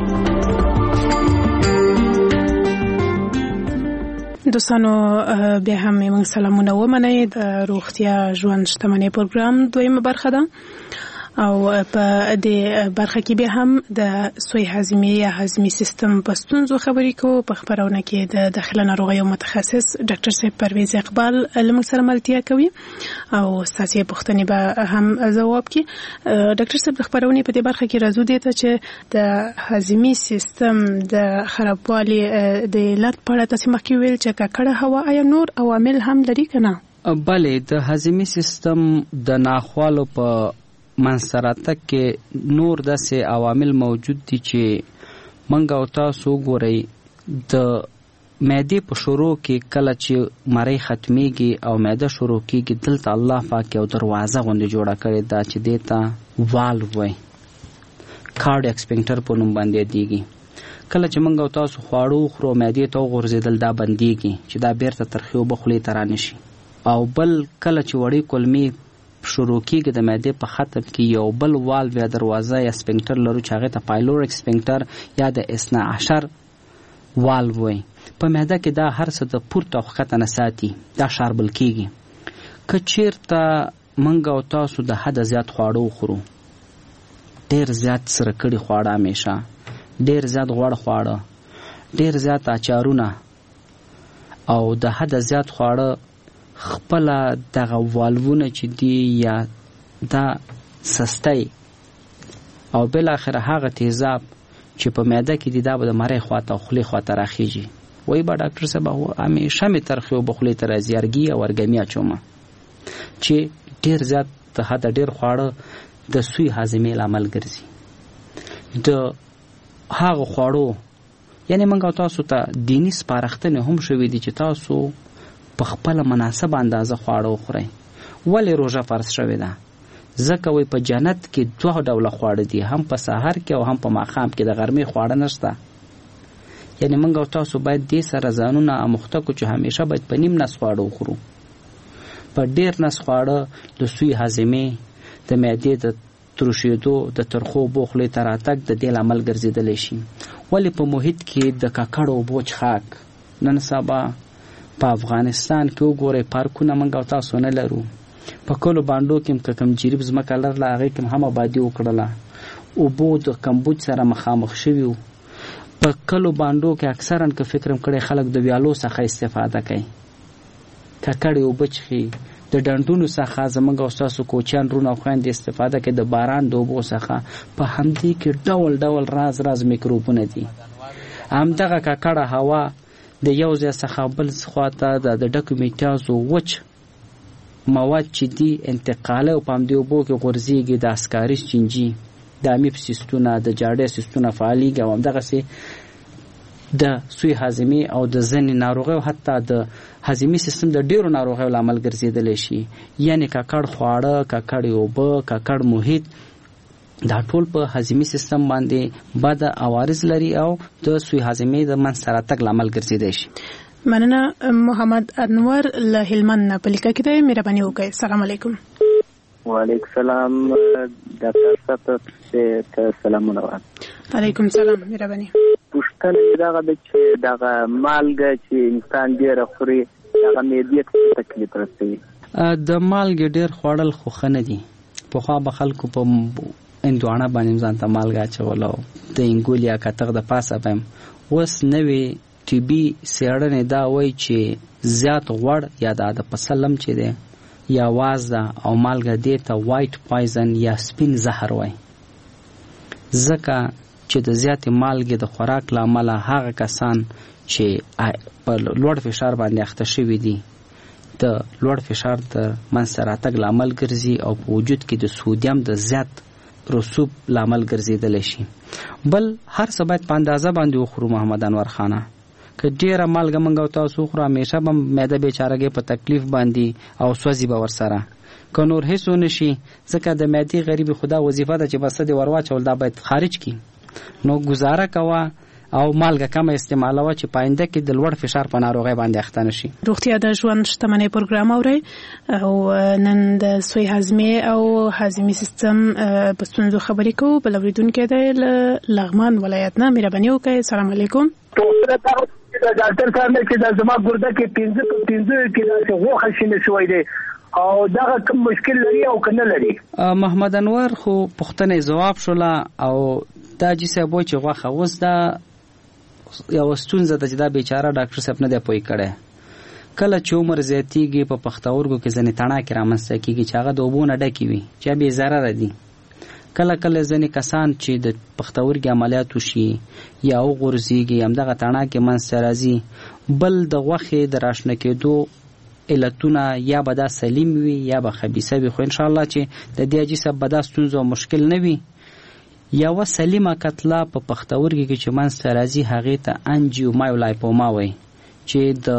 دوستانو بیا هم موږ سلامونه ومنئ. د روغتیا ژوند شتمني پروګرام دویمه برخه ده او په دې برخه کې به هم د سوی هضمي یا هضمي سیستم په ستونزو خبرې کوو. په خبرونه کې د داخله ناروغیو متخصص ډاکټر صاحب پرویز اقبال لمږ سره ملتیا کوي او ستاسو پوښتنې به هم ځواب کړي. ډاکټر صاحب د خبرونې په دې برخه کې راځو دي ته چې د هضمي سیستم د خرابوالي د علت په اړه تاسو مخکې ویل چې ککړه هوا آیا نور عوامل هم لري کنه؟ بله، د هضمي سیستم د ناخوالو په منصراتک کې نور داسې عوامل موجود دي چې منګ او تاسو ګورئ. د معدې په شروع کې کله چې مری ختمیږي او معده شروع کېږي دلته الله پاک یو دروازه غوندې جوړه کړې ده چې دې ته والو وایي، کارډیک سپینکټر په نوم باندې یادېږي. کله چې منګ او تاسو خواړه وخورو معدې ته وغورځېدل دا بندېږي چې دا بیرته ترخې اوبه خولې ته رانشي. او بل کله چې وړې کولمې شروع کېږي د معدې په ختم کې یو بل والو یا دروازه یا سپینکټر لرو چې هغې ته پایلوریک سپینکټر یا د 12 والو وایي. په معده کې دا هر څه د پورته او ښکته نه ساتي، دا شاربل کېږي. که چېرته موږ او تاسو د حده زیات خواړه وخورو، ډېر زیات سره کړي خواړه، همیشه ډېر زیات غوړ خواړه، ډېر زیات اچارونه او د حده زیات خواړه، خپله دغه والوونه چې دی یا دا سستی او بالاخره هغه تیزاب چې په معده کې دی دا به د مرۍ خواته او خولې خواته راخیږي. وایي به ډاکټر صاحب همیشه مې ترخې اوبه خولې ته راځي، ارګي او ارګمي اچومه، چې ډېر زیات د حده ډېر خواړه د سوی هاضمې لامل ګرځي. د هغه خواړو یعنې موږ او تاسو ته دیني سپارښتنې هم شوي دي چې تاسو په خپله مناسب اندازه خواړه وخورئ. ولې روژه فرض شوې ده؟ ځکه وایي په جنت کې 2 ډوله خواړه دي، هم په سحر کې او هم په ماښام کې، د غرمې خواړه نشته. یعنې موږ او تاسو باید دې سره ځانونه اموخته کړو چې همیشه باید په نیم نس خواړه وخورو. په ډېر نس خواړه د سوی هاضمې، د معدې د ترشېدو، د ترخو اوبو خولې ته راتګ د دې لامل ګرځېدلی شي. ولې په محیط کې د ککړو اوبو څښاک نن سبا په افغانستان کې وګورئ پارکونه موږ او تاسو نه لرو. په کلو بانډو کې هم که کوم جریب ځمکه لرله هغې کې هم آبادي وکړله. اوبو د کمبود سره مخامخ شوي په کلو باندو کې اکثرا که فکرم کړی خلک د ویالو څخه استفاده کوي ککړې اوبه څښي د ډنډونو څخه زموږ او ستاسو کوچیان رونه او خویندې استفاده کوي د باران د اوبو څخه په همدې کې ډول ډول راز میکروبونه دي همدغه ککړه هوا د یو ځای څخه بل خواته د ډکو میټازو وچ مواد چې دي انتقاله او په همدې اوبو کې غورځېږي د اسکارس چینجي د امیب سیستونه د جاډې سیستونه فعالیږي او همدغسې د سوی هاضمې او د ځینې ناروغیو حتی د هاضمي سیستم د ډیرو ناروغیو لامل ګرځېدلی شي یعنې ککړ خواړه ککړې اوبه ککړ محیط دا ټول په هاضمي سیستم باندې بد عوارض لري او د سوی هاضمې د منځته راتګ لامل ګرځېدی شي. مننه. محمد انور له هلمند نه په لیکه کې دی. مهرباني وکړئ. السلام علیکم. وعلیکم سلام ډاکټر صاحب ته سلامونه. علیکم سلام. مهرباني. پوښتنه دغه د چې دغه مالګه چې انسان ډېره خوري دغه معدې ته تکلیف رسوي. د مالګې ډېر خوړل خو ښه نه دي. پخوا به خلکو په هندوانه باندې ځان ته مالګه اچول او د انګول یا کتغ د پاسه به اوس نوې طبي څېړنې دا وایي چې زیات غوړ یا د پسلم چې دی یا وازده او مالګه دې ته وایټ پایزن یا سپین زهر وایي ځکه چې د زیاتې مالګې د خوراک له امله هغه کسان چې په لوړ فشار باندې اخته شوي دي د لوړ فشار د منځته راتګ لامل ګرځي او په وجود کې د سودیم د زیات رسوب لامل ګرځېدلی شي. بل هر څه باید په اندازه باندې وخورو. محمد انور خانه که ډېره مالګه موږ او تاسو وخورو همیشه به معده بیچارګۍ په تکلیف باندې او سوځي به ورسره که نور هېڅ ونه شي ځکه د معدې غریبي خدا وظیفه ده چې بس دې ور واچول دا باید خارج کړي نو ګزاره کوه او مالګه کمه استعمالوه چې پاینده کې د لوړ فشار په ناروغۍ باندې اخته نه شي. روغتیا د ژوند شتمنۍ پروګرام اورئ او نن د سوی هاضمې او هاضمي سیستم په ستونزو خبرې کوو. بل اورېدونکی دی له لغمان ولایت نه. مهرباني وکړئ. السلام علیکم. ډاکټر صاحب چې د زما ګرده کې 15 کې د غوښه شینه شوی دی او دغه کوم مشکل لري او کنه لري. محمد انور خو پوښتنه جواب شوله او دا چې صاحب چې غوښه اوس دا یو ستونزه ده چې دا بیچاره ډاکټر صاحب نه دی پوه کړی. کله چې عمر زیاتیږي په پښتورګو کې ځینې تڼاکې رامنځته کېږي چې هغه د اوبو نه ډکې وي چې بې ضرره دي. کله کله ځینې کسان چې د پښتورګي عملیات وشي یا وغورځېږي همدغه تڼاکې منځته راځي. بل د غوښې د راشنه کېدو علتونه یا به دا سلیم وي یا به خبیثه وي خو انشاءالله چې د دې حاجي صاحب به دا ستونزه مشکل نه وي. یوه سلیمه کتله په پښتورګي کې چې منځته راځي هغې ته انجیومایولایپوما وایي چې د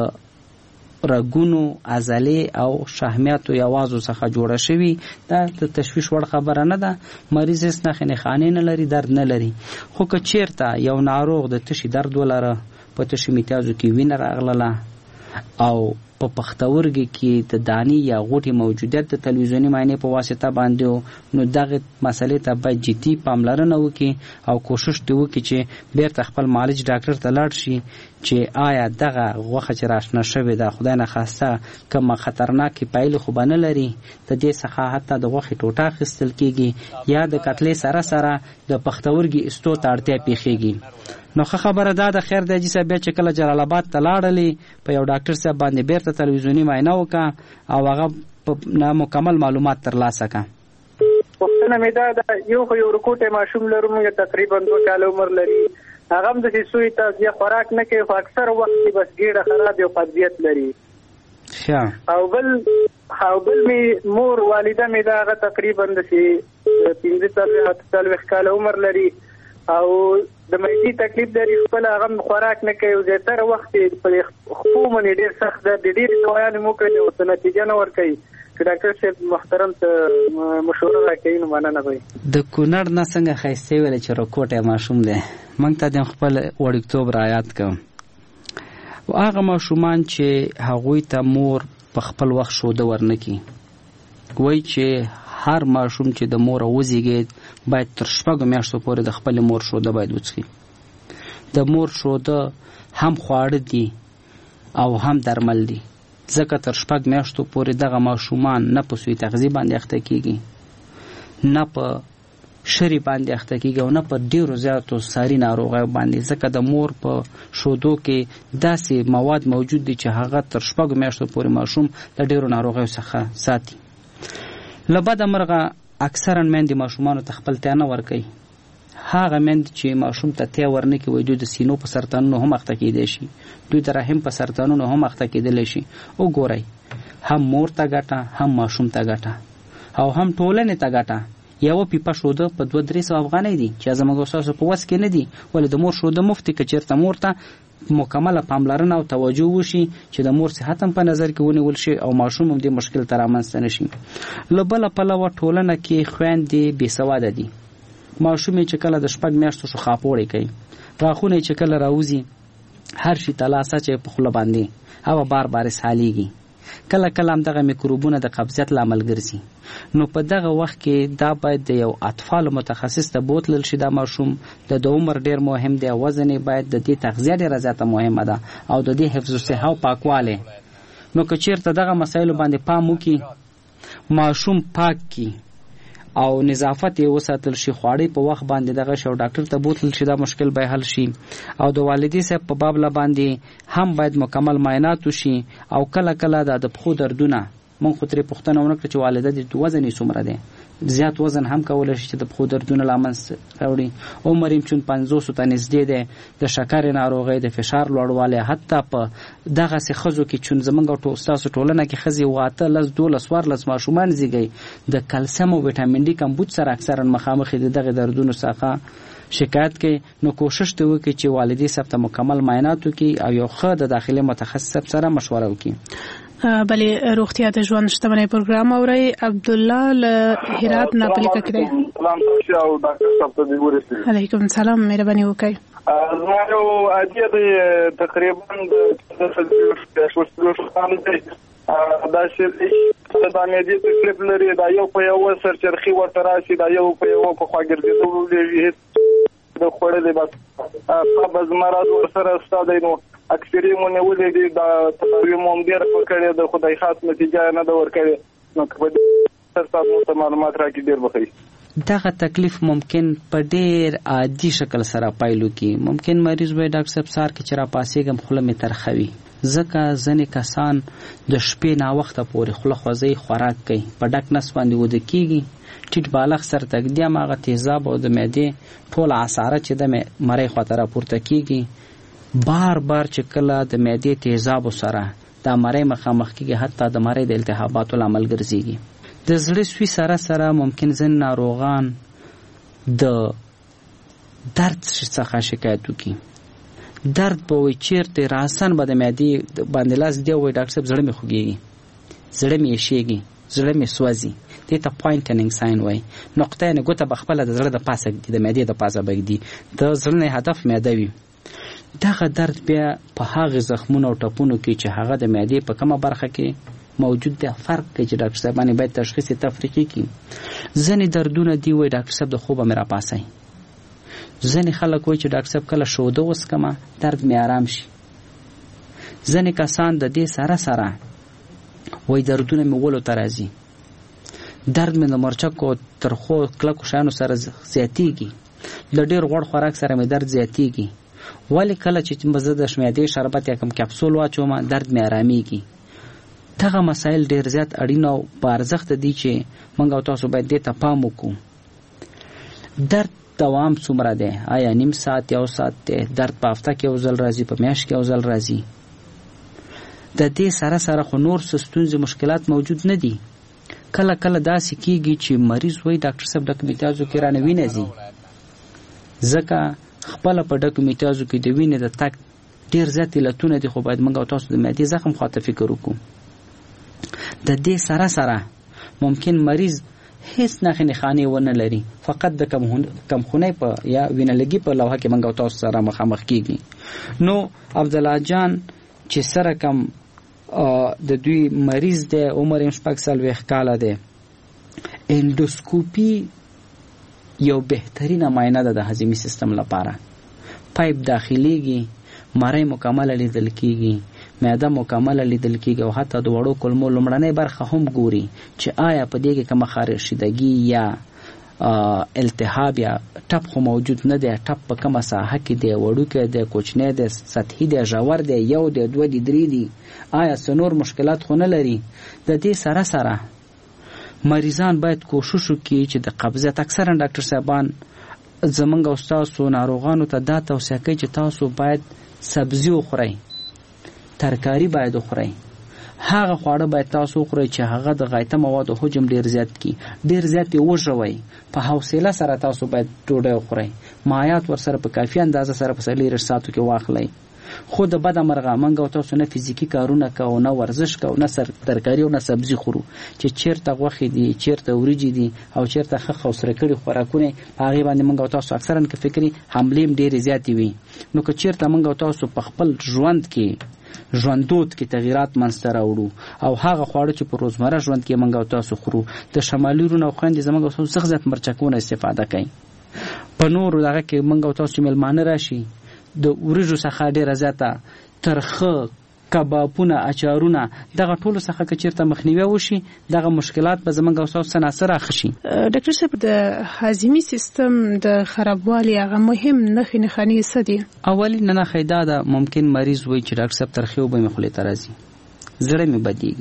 رګونو عضلې او شحمیاتو یوازو څخه جوړه شوي. دا د تشویش وړ خبره نه ده. مریض هېڅ نښې نښانې نه لري درد نه لري خو که چېرته یو ناروغ د تشي درد ولره په تشي میتیازو کې وینه راغلله او په پښتورګي کې د دانی یا غوټي موجودیت د تلویزیوني معاینې په واسطه باندې نو دغه مسلې ته باید جدي پاملرنه وکړي او کوشش دی وکړي چې بیرته خپل معالج ډاکټر ته لاړ شي چې آیا دغه غوښه چې راشنه شوې ده خدای نه خواسته کومه خطرناکې پایلې خو به نه لري د دې څخه حتی د غوښې ټوټه اخیستل کېږي یا د کتلې سره سره د پښتورګي ایستو ته اړتیا پیښیږي. نو خبره دا د خیر دی چې بیا چې کله جلال آباد ته لاړلې په یو ډاکټر صاحب باندې بیرته تلویزیوني معاینه وکړه او هغه مکمل معلومات ترلاسه کړه. پوښتنه مې دا ده یو رکوټی ماشوم لرو موږ تقریبا 2 کاله عمر لري هغه هم داسې سوی تغذیه خوراک نه کوي خو اکثر وخت یې بس ګېډه خراب او قبضیت لري. او بل مې مور والده مې دا هغه تقریبا داسې 15 کاله عمر لري او د معدې تکلیف لري خپل هغه خوراک نه کوي او زیاتره وخت په خپو باندې ډېر سخت ده. د ډېرې دوايانې مو کړې او څه نتیجه نه ورکوي. که ډاکټر صاحب محترم ته مشوره راکوي نو مننه به وي. د کونړ نه څنګه ښایستې ویلې چې رکوټی ماشوم دی موږ ته د خپل وړکتوب رعایت کوم. هغه ماشومان چې هغوی ته مور په خپل وخت شوده ورنه کړي وایي چې هر ماشوم چې د مور وزیږي باید تر 6 میاشتو پورې د خپل مور شوده باید وڅښي. د مور شوده هم خواړه دي او هم درمل دي ځکه تر 6 میاشتو پورې دغه ماشومان نه په سوی تغذیه باندې اخته کیږي نه په شری باندې اخته کیږي او نه په ډیرو زیاتو ساري ناروغیو باندې، ځکه د مور په شودو کې داسې مواد موجود دي چې هغه تر 6 میاشتو پورې ماشوم د ډیرو ناروغیو څخه ساتي. له بده مرغه اکثرا میندې ماشومانو ته خپل تی نه ورکوي. هغه میندې چې ماشوم ته تی ورنه کوي دوی د سینو په سرطانونو هم اخته کیدای شي، دوی د رحم په سرطانونو هم اخته کیدلی شي. وګورئ، هم مور ته ګټه، هم ماشوم ته ګټه او هم ټولنې ته ګټه. یو پیپه شوده په 2-300 افغانۍ دي چې زموږ استاد په وس کې نه دي، ولې د مور شوده مفتي که چېرته مور ته مکمله پاملرنه او توجه وشي چې د مور صحت هم په نظر کې ونیول شي او ماشوم هم دې مشکل ته رامنځته نه شي. له بله پلوه ټولنه کې خویندې بېسواده دي. ماشوم چې کله د 6 میاشتو شو خاپوړی کوي، غاښونه چې کله راوځي هر شي ته لاس اچوي په خوله باندې او بار بار اسهالېږي. کله کله هم دغه میکروبونه د قبضیت لامل ګرځي. نو په دغه وخت کې دا باید د یو اطفال متخصص ته بوتلل شي. دا ماشوم د عمر ډیر مهم دی، وزن باید د دې تغذیه ډیره زیاته مهمه ده او د دې حفظ الصحه او پاکواله. نو که چیرته دغه مسایل باندې پام وکړي، ماشوم پاک کی او نظافت یې وساتل شي، خواړې په وخت باندې دغه شو ډاکټر ته بوتل شي، دا مشکل به حل شي. او د والدې صاحب په باب باندې هم باید مکمل معاینات وشي. او کله کله د پښو دردونه مونږ خو ترې پوښتنه ونه کړه چې والده د وزن یې څومره دی. زیات وزن هم کولی شي چې د پښو دردونه لامل راوړي. عمر یې چون 500 ته نږدې دی، د شکر ناروغۍ، د فشار لوړوالی، حتی په دغسې ښځو کې چون زموږ ستاسو ټولنه کې ښځې 8 10 14 ماشومان زیږوي، د کلسیم او ویټامین ډي کمبود سره اکثرا مخامخ دي دغه دردونو څخه شکایت کوي. نو کوشش ته وکړي چې والدې صاحب ته مکمل معاینات وکړي او یو ښه د داخلي متخصص سره مشوره وکړي. بلې روغتیا د ژوند شتمنۍ پروګرام اوري. عبدالله له هرات نه پلیکه کړی. سلام تاسو او ډاکټر صاحب ته دې ورسېږي. علیکم السلام، مهرباني وکړئ. زما یو عادي دی، تقریبا د 40 کال دی. دا چې دا مېدی تکلیف لري، دا یو په یو سرچرخي ورته راشي، دا یو په یو په خوا ګرځېدو لري، د خوړلې بس قبض مرض ورسره ستا دی. نو اکثري مونږ ولې دي دا تداوی مو ډېر وکړي، د خدای خاص نتیجه نه ده ورکړې. نو په دې سره تاسو معلومات راکړي ډېر بخیر. دغه تکلیف ممکن په ډېر عادي شکل سره پایلو کې ممکن مریض وای ډاکټر صاحب سار کې چې را پاسېږم خوله مې ترخوي، ځکه ځینې کسان د شپې ناوخته پورې خوله خوځوي، خوراک کوي، په ډک نس باندې وده کېږي، ټیټ بالغ سر تګدي هماغه تیزاب او د معدې ټوله عصاره چې د مرۍ خواته راپورته کېږي، بار بار چې کله د معدې تیزابو سره دا مرۍ مخامخ کېږي، حتی د مرۍ د التهاباتو لامل ګرځېږي. د زړه سوي سره سره ممکن ځینې ناروغان د درد څخه شکایت وکړي. درد به وایي چیرته راسن به د معدې باندې لاس دی وایي ډاکټر صاحب زړه مې خوږېږي، زړه مې یشېږي، زړه مې سوځي. دې ته پوینټنګ ساین وایي. نقطه یعنې ګوته به خپله د زړه د پاسه ږدي، د معدې د پاسه به ږدي، د زړه نه هدف معده وي. دغه درد بیا په هغه زخمونو او ټپونو کې چې هغه د معدې په کومه برخه کې موجود دی فرق کوي چې ډاکټر صاحبانې باید تشخیص تفریقي کړي. ځینې دردونه دی وایي ډاکټر صاحب د خوبه مې راپاسئ. ځینې خلک وایي چې ډاکټر صاحب کله شوده وڅکمه درد مې آرام شي. ځینې کسان د دې سره سره وایي دردونه مې ولو ته راځي، درد مې د مرچکو ترخو کلکو شیانو سره زیاتېږي، د ډېر غوړ خوراک سره مې درد زیاتېږي، ولی کله چې زه د معدې شربت یا کوم کپسول واچوم درد مې آرامېږي. دغه مسایل ډېر زیات اړین او په ارزښت دي چې موږ او تاسو باید دې ته پام وکړو. درد دوام څومره دی؟ آیا نیم ساعت، 1 ساعت دی؟ درد په هفته کې یو ځل راځي، په میاشت کې یو ځل راځي؟ د دې سره سره خو نور څه ستونزې مشکلات موجود نه دي. کله کله داسې کېږي چې مریض وایي ډاکټر صاحب ډک میتیازو کې رانه وینه ځي، ځکه خپله په ډکو میتیازو کې د وینې د تګ ډېر زیات علتونه دي، خو باید موږ او تاسو د معدې زخم خواته فکر وکړو. د دې سره سره ممکن مریض هیڅ نښې نښانې ونه لري، فقط د کمخونۍ په یا وینه‌لګي په لوحه کې موږ او تاسو سره مخامخ کېږي. نو عبدالله جان چې سره کم د دوی مریض دی، عمر یې 46 کاله دی، اندوسکوپي یو بهترینه معاینه ده د هضمي سیستم لپاره. پایپ داخليږي، مرۍ مکمله لیدل کېږي، معده مکمله لیدل کېږي او حتی د وړو کولمو لومړنۍ برخه هم ګوري چې آیا په دې کې کومه خارشیدګي یا التهاب یا ټپ خو موجود نه دی. ټپ په کومه ساحه کې دی؟ وړوکی دی، کوچنی دی، سطحي دی، ژور دی، 1 دی، 2 دی، 3 دی؟ آیا څه نور مشکلات خو نه لري؟ د دې سره سره مریضان باید کوشش وکړي چې د قبضیت اکثرا ډاکټر صاحبان زمونږ او ستاسو ناروغانو ته دا توصیه کوي چې تاسو باید سبزي وخورئ، ترکاري باید وخورئ، هغه خواړه باید تاسو وخورئ چې هغه د غایطه موادو حجم ډیر زیات کړي، ډیر زیات یې وژوئ. په حوصله سره تاسو باید ډوډۍ وخورئ، مایعات ورسره په کافي اندازه سره په 4 ساعتو کې واخلئ. خو د بده مرغه موږ او تاسو نه فزیکي کارونه کوو، نه ورزش کوو، نه ترکاري او نه سبزي خورو، چې چیرته غوښې دي، چیرته وریجې دي او چیرته ښه خوسره کړي خوراکونه، هغې باندې موږ او تاسو اکثرا که فکري حملې هم ډېرې زیاتې وي. نو که چیرته موږ او تاسو په خپل ژوندود کې تغییرات منځته راوړو او هغه خواړه چې په روزمره ژوند کې موږ او تاسو خورو، د شمالي وروڼو او خویندې زموږ او تاسو څخه زیات مرچکونه استفاده کوي. په نورو دغه کې موږ او تاسو میلمانه راشي، د وریجو څخه ډېره زیاته ترخه کبابونه، اچارونه، دغه ټولو څخه که چیرته مخنیوی وشي دغه مشکلات به زموږ او تاسو څه ناڅه راښه شي. ډاکټر صاحب د هاضمي سیستم د خرابوالي هغه مهم نښې نښانې څه دي؟ اولین نښه دا ده، ممکن مریض وایي چې ډاکټر صاحب ترخې اوبه مې خولې ته راځي، زړه مې بدېږي،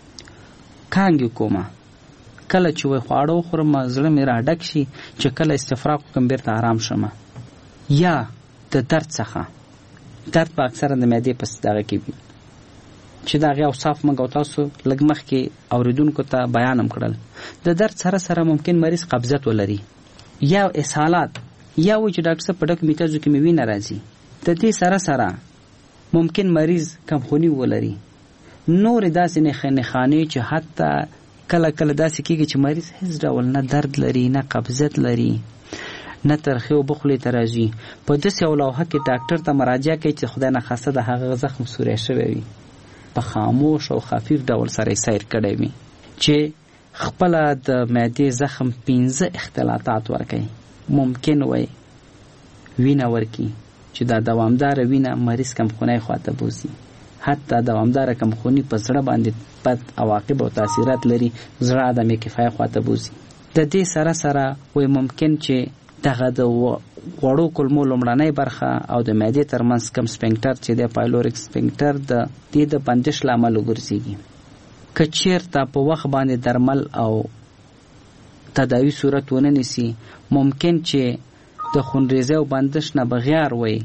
کانګې کومه، کله چې وایي خواړه وخورم زړه مې راډک شي چې کله استفراغ وکړم بېرته آرام شم. یا د درد څخه، درد په اکثره د معدې په دغه کې وي چې د هغې اوصاف موږ او تاسو لږ مخکې اورېدونکو ته بیان هم کړل. د درد سره سره ممکن مریض قبضیت ولري یا اسهالات، یا وایي چې ډاکټر صاحب په ډکو میتازو کې مې وینه راځي. د دې سره سره ممکن مریض کمخوني ولري. نورې داسې نښانې چې حتی کله کله داسې کېږي چې مریض هیڅ ډول نه درد لري، نه قبضیت لري، نه ترخې اوبه خولې ته راځي. په داسې یو لوحه کې ډاکټر ته مراجعه کوي چې خدای نخواسته د هغه زخم سوری شوی وي، په خاموش او خفیف ډول سره یې سیر کړی وي، چې خپله د معدې زخم 15 اختلاطات ورکوي. ممکن وي وینه ورکي چې دا دوامداره وینه مریض کمخونی خواته بوزي. حتی دوامداره کمخوني په زړه باندې بد عواقب او تاثیرات لري، زړه عدم کفایه خواته بوزي. د دې سره سره وي ممکن چې دغه د غوړو کولمو لومړنۍ برخه او د معدې ترمنځ کم سپنکټر چې د پایلوریک سپنکټر د دې د بندش لامل وګرځېږي. که چیرته په وخت باندې درمل او تداوی صورت ونه نیسي، ممکن چې د خونریزۍ او بندش نه بغیر وي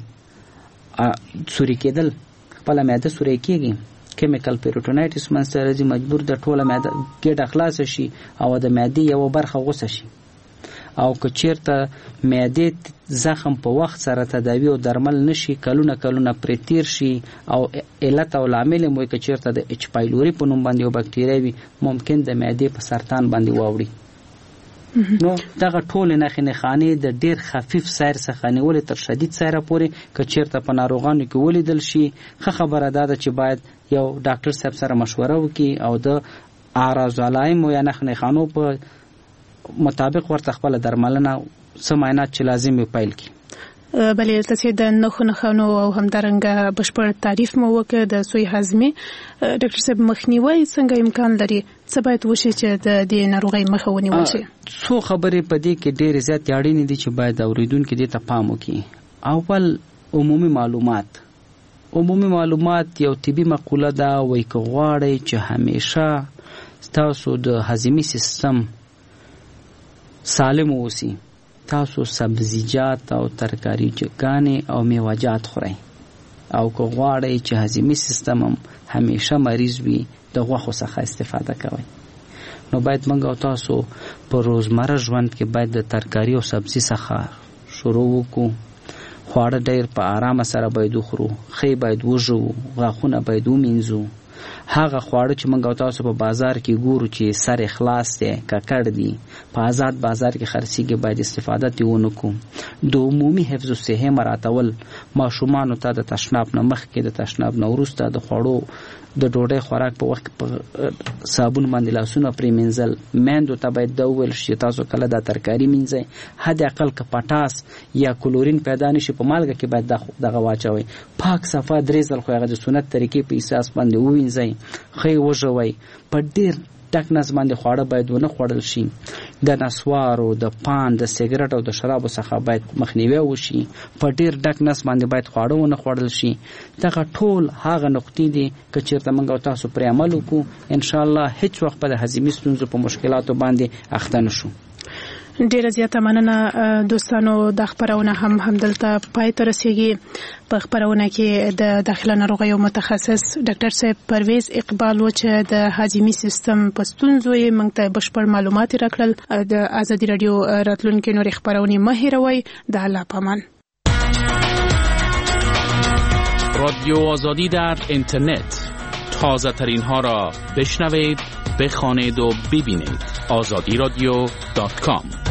سوري کېدل، خپله معده سوری کېږي، کیمیکل پیروټونایټس منځته راځي، مجبور د ټوله معده ګېډه خلاصه شي او د معدې یوه برخه غوڅه شي. او که چیرته معدې زخم په وخت سره تداوی او درمل نشي، کلونه پرې تیر شي او علت او لامل یې که چیرته د اچ پایلوري په نوم باندې یو بکټریا وي، ممکن د معدې په سرطان باندې واوړي. نو دغه ټولې نښانې د ډېر خفیف سیر څخه نیولې تر شدید سیره پورې که چیرته په ناروغانو کې ولیدل شي، ښه خبره دا ده چې باید یو ډاکټر صاحب سره مشوره وکړي او د اعراض علایمو یا نښانو په مطابق ورته خپل درملنه څه معاینات چې لازم وي پیل کړي. بلې تاسې د نښانو او همدارنګه بشپړ تعریف مو وکړ د سوی هاضمې. ډاکټر صاحب مخنیوی څنګه امکان لري؟ څه باید وشي چې د دې ناروغۍ مخه ونیول شي؟ څو خبرې په دې کې ډېرې زیاتې اړینې دي چې باید اورېدونکي دې ته پام وکړي. اول عمومي معلومات یو طبي مقوله ده، وایي که غواړئ چې همیشه تاسو د هاضمي سیستم سالم اوسي، تاسو سبزیجات او ترکاریګانې او میوه‌جات خورئ. او که غواړئ چې هاضمي سیستم هم همیشه مریض وي، د غوښو څخه استفاده کوئ. نو باید موږ او تاسو په روزمره ژوند کې باید د ترکاري او سبزي څخه شروع وکړو. خواړه ډېر په آرامه سره باید وخورو، ښې باید وژوو، غاښونه باید ومینځو. هغه خواړه چې موږ او تاسو په بازار کې ګورو چې سر خلاص دی، ککړ دي، په آزاد بازار کې خرڅېږي، باید استفاده ترې ونه کړو. د عمومي حفظ الصحې مراعاتول، ماشومانو ته د تشناب نه مخکې، د تشناب نه وروسته، د خوړو د ډوډۍ خوراک په وخت په صابون باندې لاسونه پرې مینځل. میندو ته باید دا وویل شي تاسو کله دا ترکاري مینځئ، حد اقل که پټاس یا کلورین پیدا نشي په مالګه کې باید دغه واچوئ. پاک صفا 3 ځل خو هغه د سنت طریقې په اساس باندې ووینځئ، ښه یې وژوئ، په ډېر ډک نس باندې خواړه باید ونه خوړل شي. د نسوارو، د پان، د سیګریټ او د شرابو څخه باید مخنیوي وشي. په ډیر ډک نس باندې باید خواړه ونه خوړل شي. دغه ټول هغه نقطې دي که چیرته موږ او تاسو پر عمل وکړو ان شاء الله هیڅ وخت په هضمي ستونزو په مشکلاتو باندې اخته نشو. ډیره زیاته مننه دوستانو. د خبرونه همدلته پای ته رسیږي. په خبرونه کې د داخله ناروغیو متخصص ډاکټر صاحب پرویز اقبال و چې د هضمي سیستم په ستونزو یې موږ ته بشپړ معلومات راکړل. د ازادي رادیو راتلونکي نورې خبرونه مه هېروئ. د الله پامان. رادیو آزادی در اینترنت، تازه ترین ها را بشنوید، بخوانید و ببینید. azadiradio.com